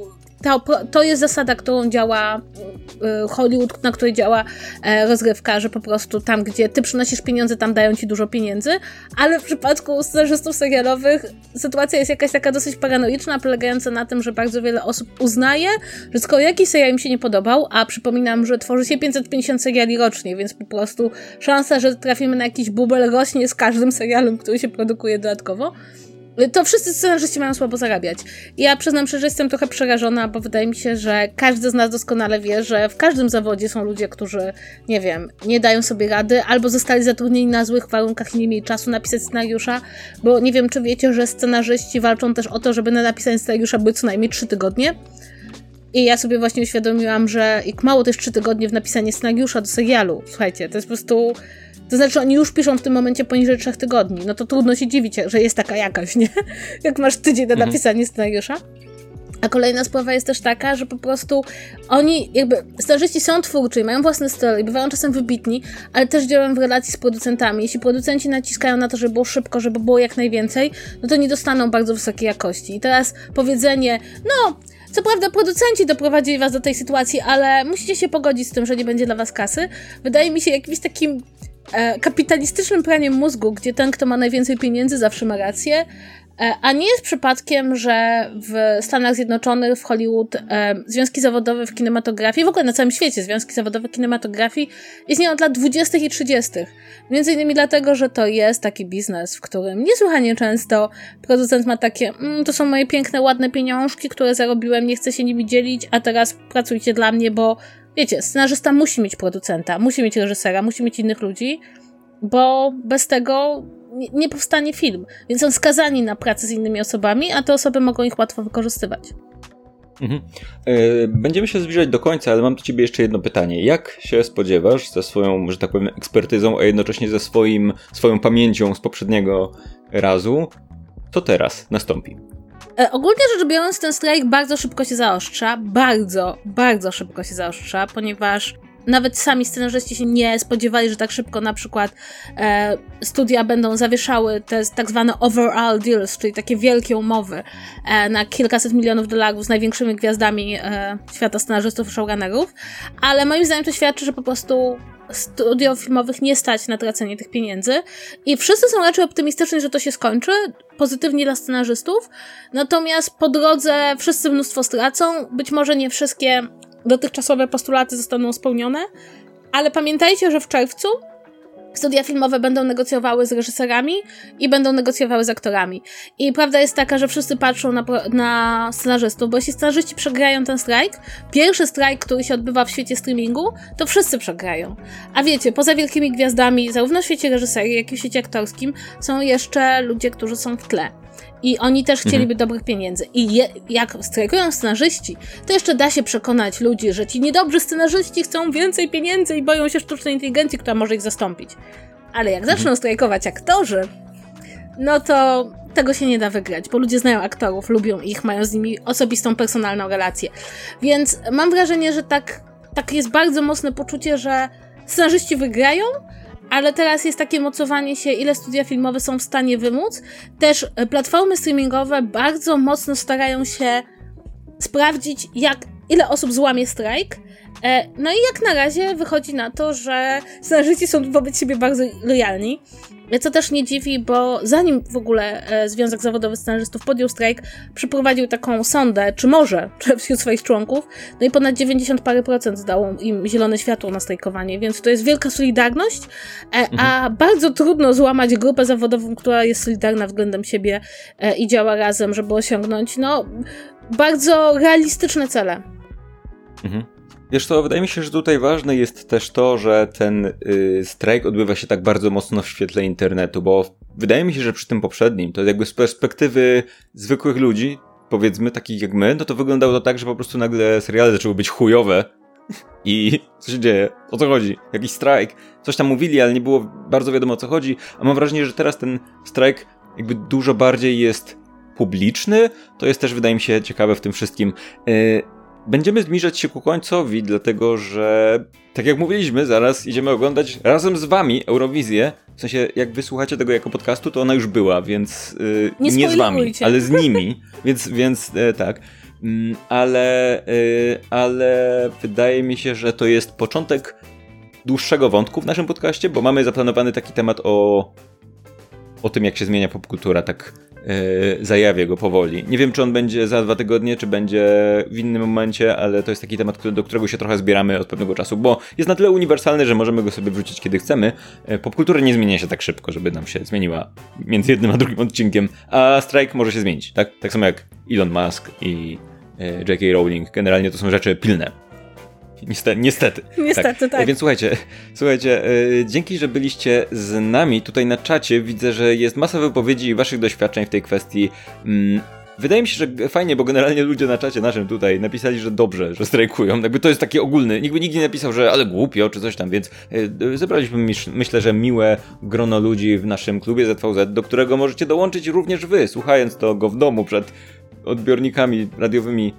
To, to jest zasada, którą działa Hollywood, na której działa rozgrywka, że po prostu tam, gdzie ty przynosisz pieniądze, tam dają ci dużo pieniędzy, ale w przypadku scenarzystów serialowych sytuacja jest jakaś taka dosyć paranoiczna, polegająca na tym, że bardzo wiele osób uznaje, że skoro jakiś serial im się nie podobał, a przypominam, że tworzy się pięćset pięćdziesiąt seriali rocznie, więc po prostu szansa, że trafimy na jakiś bubel rośnie z każdym serialem, który się produkuje dodatkowo, to wszyscy scenarzyści mają słabo zarabiać. Ja przyznam szczerze, że jestem trochę przerażona, bo wydaje mi się, że każdy z nas doskonale wie, że w każdym zawodzie są ludzie, którzy, nie wiem, nie dają sobie rady, albo zostali zatrudnieni na złych warunkach i nie mieli czasu napisać scenariusza, bo nie wiem, czy wiecie, że scenarzyści walczą też o to, żeby na napisanie scenariusza były co najmniej trzy tygodnie. I ja sobie właśnie uświadomiłam, że jak mało też trzy tygodnie w napisanie scenariusza do serialu. Słuchajcie, to jest po prostu... To znaczy oni już piszą w tym momencie poniżej trzech tygodni. No to trudno się dziwić, że jest taka jakaś, nie? Jak masz tydzień na napisanie scenariusza. A kolejna sprawa jest też taka, że po prostu oni jakby, scenarzyści są twórczy, mają własny styl i bywają czasem wybitni, ale też działają w relacji z producentami. Jeśli producenci naciskają na to, żeby było szybko, żeby było jak najwięcej, no to nie dostaną bardzo wysokiej jakości. I teraz powiedzenie, no... Co prawda producenci doprowadzili was do tej sytuacji, ale musicie się pogodzić z tym, że nie będzie dla was kasy. Wydaje mi się jakimś takim e, kapitalistycznym praniem mózgu, gdzie ten, kto ma najwięcej pieniędzy, zawsze ma rację. E, a nie jest przypadkiem, że w Stanach Zjednoczonych, w Hollywood, e, związki zawodowe w kinematografii, w ogóle na całym świecie związki zawodowe w kinematografii istnieją od lat dwudziestych i trzydziestych. Między innymi dlatego, że to jest taki biznes, w którym niesłychanie często producent ma takie, mm, to są moje piękne, ładne pieniążki, które zarobiłem, nie chcę się nimi dzielić, a teraz pracujcie dla mnie, bo wiecie, scenarzysta musi mieć producenta, musi mieć reżysera, musi mieć innych ludzi, bo bez tego nie, nie powstanie film. Więc są skazani na pracę z innymi osobami, a te osoby mogą ich łatwo wykorzystywać. Mhm. Będziemy się zbliżać do końca, ale mam do ciebie jeszcze jedno pytanie. Jak się spodziewasz ze swoją, że tak powiem, ekspertyzą, a jednocześnie ze swoim, swoją pamięcią z poprzedniego razu, co teraz nastąpi? E, ogólnie rzecz biorąc, ten strajk bardzo szybko się zaostrza. Bardzo, bardzo szybko się zaostrza, ponieważ nawet sami scenarzyści się nie spodziewali, że tak szybko na przykład e, studia będą zawieszały te tak zwane overall deals, czyli takie wielkie umowy e, na kilkaset milionów dolarów z największymi gwiazdami e, świata scenarzystów i showrunnerów, ale moim zdaniem to świadczy, że po prostu studiów filmowych nie stać na tracenie tych pieniędzy i wszyscy są raczej optymistyczni, że to się skończy, pozytywnie dla scenarzystów, natomiast po drodze wszyscy mnóstwo stracą, być może nie wszystkie dotychczasowe postulaty zostaną spełnione, Ale pamiętajcie, że w czerwcu studia filmowe będą negocjowały z reżyserami i będą negocjowały z aktorami. I prawda jest taka, że wszyscy patrzą na, na scenarzystów, bo jeśli scenarzyści przegrają ten strajk, pierwszy strajk, który się odbywa w świecie streamingu, to wszyscy przegrają. A wiecie, poza wielkimi gwiazdami, zarówno w świecie reżyserii, jak i w świecie aktorskim, są jeszcze ludzie, którzy są w tle. I oni też chcieliby mhm. dobrych pieniędzy. I je, jak strajkują scenarzyści, to jeszcze da się przekonać ludzi, że ci niedobrzy scenarzyści chcą więcej pieniędzy i boją się sztucznej inteligencji, która może ich zastąpić. Ale jak mhm. zaczną strajkować aktorzy, no to tego się nie da wygrać, bo ludzie znają aktorów, lubią ich, mają z nimi osobistą, personalną relację. Więc mam wrażenie, że tak, tak jest bardzo mocne poczucie, że scenarzyści wygrają, ale teraz jest takie mocowanie się, ile studia filmowe są w stanie wymóc. Też platformy streamingowe bardzo mocno starają się sprawdzić, jak, ile osób złamie strajk. No i jak na razie wychodzi na to, że scenarzyści są wobec siebie bardzo lojalni. Co też nie dziwi, bo zanim w ogóle Związek Zawodowy Scenarzystów podjął strajk, przeprowadził taką sondę, czy może wśród swoich członków, no i ponad dziewięćdziesiąt parę procent dało im zielone światło na strajkowanie, więc to jest wielka solidarność, a mhm. bardzo trudno złamać grupę zawodową, która jest solidarna względem siebie i działa razem, żeby osiągnąć, no, bardzo realistyczne cele. Mhm. Wiesz co, wydaje mi się, że tutaj ważne jest też to, że ten y, strajk odbywa się tak bardzo mocno w świetle internetu, bo wydaje mi się, że przy tym poprzednim, to jakby z perspektywy zwykłych ludzi, powiedzmy takich jak my, no to wyglądało to tak, że po prostu nagle seriale zaczęły być chujowe i co się dzieje? O co chodzi? Jakiś strajk? Coś tam mówili, ale nie było bardzo wiadomo o co chodzi, a mam wrażenie, że teraz ten strajk jakby dużo bardziej jest publiczny, to jest też wydaje mi się ciekawe w tym wszystkim. Y, Będziemy zbliżać się ku końcowi, dlatego że, tak jak mówiliśmy, zaraz idziemy oglądać razem z wami Eurowizję. W sensie, jak wysłuchacie tego jako podcastu, to ona już była, więc yy, nie, nie z wami, ale z nimi, więc, więc yy, tak. Yy, ale, yy, ale wydaje mi się, że to jest początek dłuższego wątku w naszym podcaście, bo mamy zaplanowany taki temat o, o tym, jak się zmienia popkultura, tak Yy, zajawię go powoli. Nie wiem, czy on będzie za dwa tygodnie, czy będzie w innym momencie, ale to jest taki temat, do którego się trochę zbieramy od pewnego czasu, bo jest na tyle uniwersalny, że możemy go sobie wrzucić kiedy chcemy. Yy, popkultura nie zmienia się tak szybko, żeby nam się zmieniła między jednym a drugim odcinkiem, a strajk może się zmienić, tak? Tak samo jak Elon Musk i yy, J K Rowling. Generalnie to są rzeczy pilne. Niestety, niestety. Niestety, tak. tak. Więc słuchajcie, słuchajcie, yy, dzięki, że byliście z nami tutaj na czacie. Widzę, że jest masa wypowiedzi i waszych doświadczeń w tej kwestii. Yy, wydaje mi się, że fajnie, bo generalnie ludzie na czacie naszym tutaj napisali, że dobrze, że strajkują. Jakby to jest taki ogólny. Nikt by nigdy nie napisał, że ale głupio, czy coś tam, więc yy, zebraliśmy, myślę, że miłe grono ludzi w naszym klubie Z V Z, do którego możecie dołączyć również wy, słuchając to go w domu przed odbiornikami radiowymi.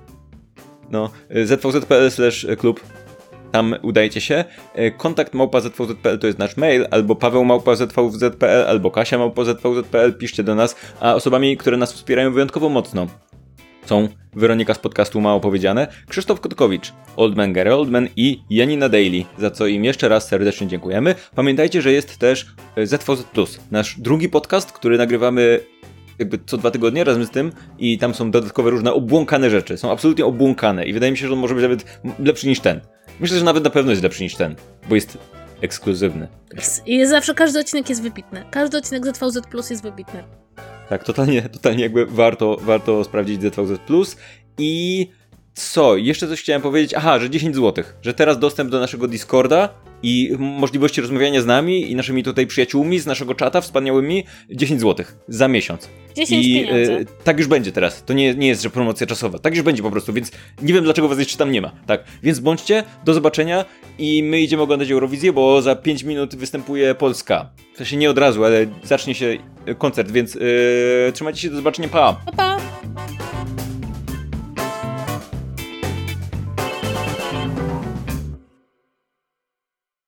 No, zvz.pl slash klub. Tam udajcie się. Kontakt małpa zvz kropka pl to jest nasz mail, albo paweł małpa zvz kropka pl, albo kasia małpa zvz kropka pl. Piszcie do nas, a osobami, które nas wspierają wyjątkowo mocno są Weronika z podcastu Mało Powiedziane, Krzysztof Kotkowicz, Oldman Gary Oldman i Janina Daily, za co im jeszcze raz serdecznie dziękujemy. Pamiętajcie, że jest też Z V Z plus, nasz drugi podcast, który nagrywamy jakby co dwa tygodnie razem z tym i tam są dodatkowe różne obłąkane rzeczy. Są absolutnie obłąkane i wydaje mi się, że on może być nawet lepszy niż ten. Myślę, że nawet na pewno jest lepszy niż ten, bo jest ekskluzywny. I zawsze każdy odcinek jest wybitny. Każdy odcinek Z V Z plus jest wybitny. Tak, totalnie, totalnie jakby warto, warto sprawdzić Z V Z plus. I co? Jeszcze coś chciałem powiedzieć. Aha, że dziesięć złotych. Że teraz dostęp do naszego Discorda i możliwości rozmawiania z nami i naszymi tutaj przyjaciółmi z naszego czata wspaniałymi. dziesięć złotych za miesiąc. dziesięć I pieniędzy. Y, tak już będzie teraz. To nie, nie jest, że promocja czasowa. Tak już będzie po prostu, więc nie wiem, dlaczego was jeszcze tam nie ma. Tak, więc bądźcie, do zobaczenia i my idziemy oglądać Eurowizję, bo za pięć minut występuje Polska. W sensie nie od razu, ale zacznie się koncert, więc yy, trzymajcie się, do zobaczenia, pa! Pa, pa!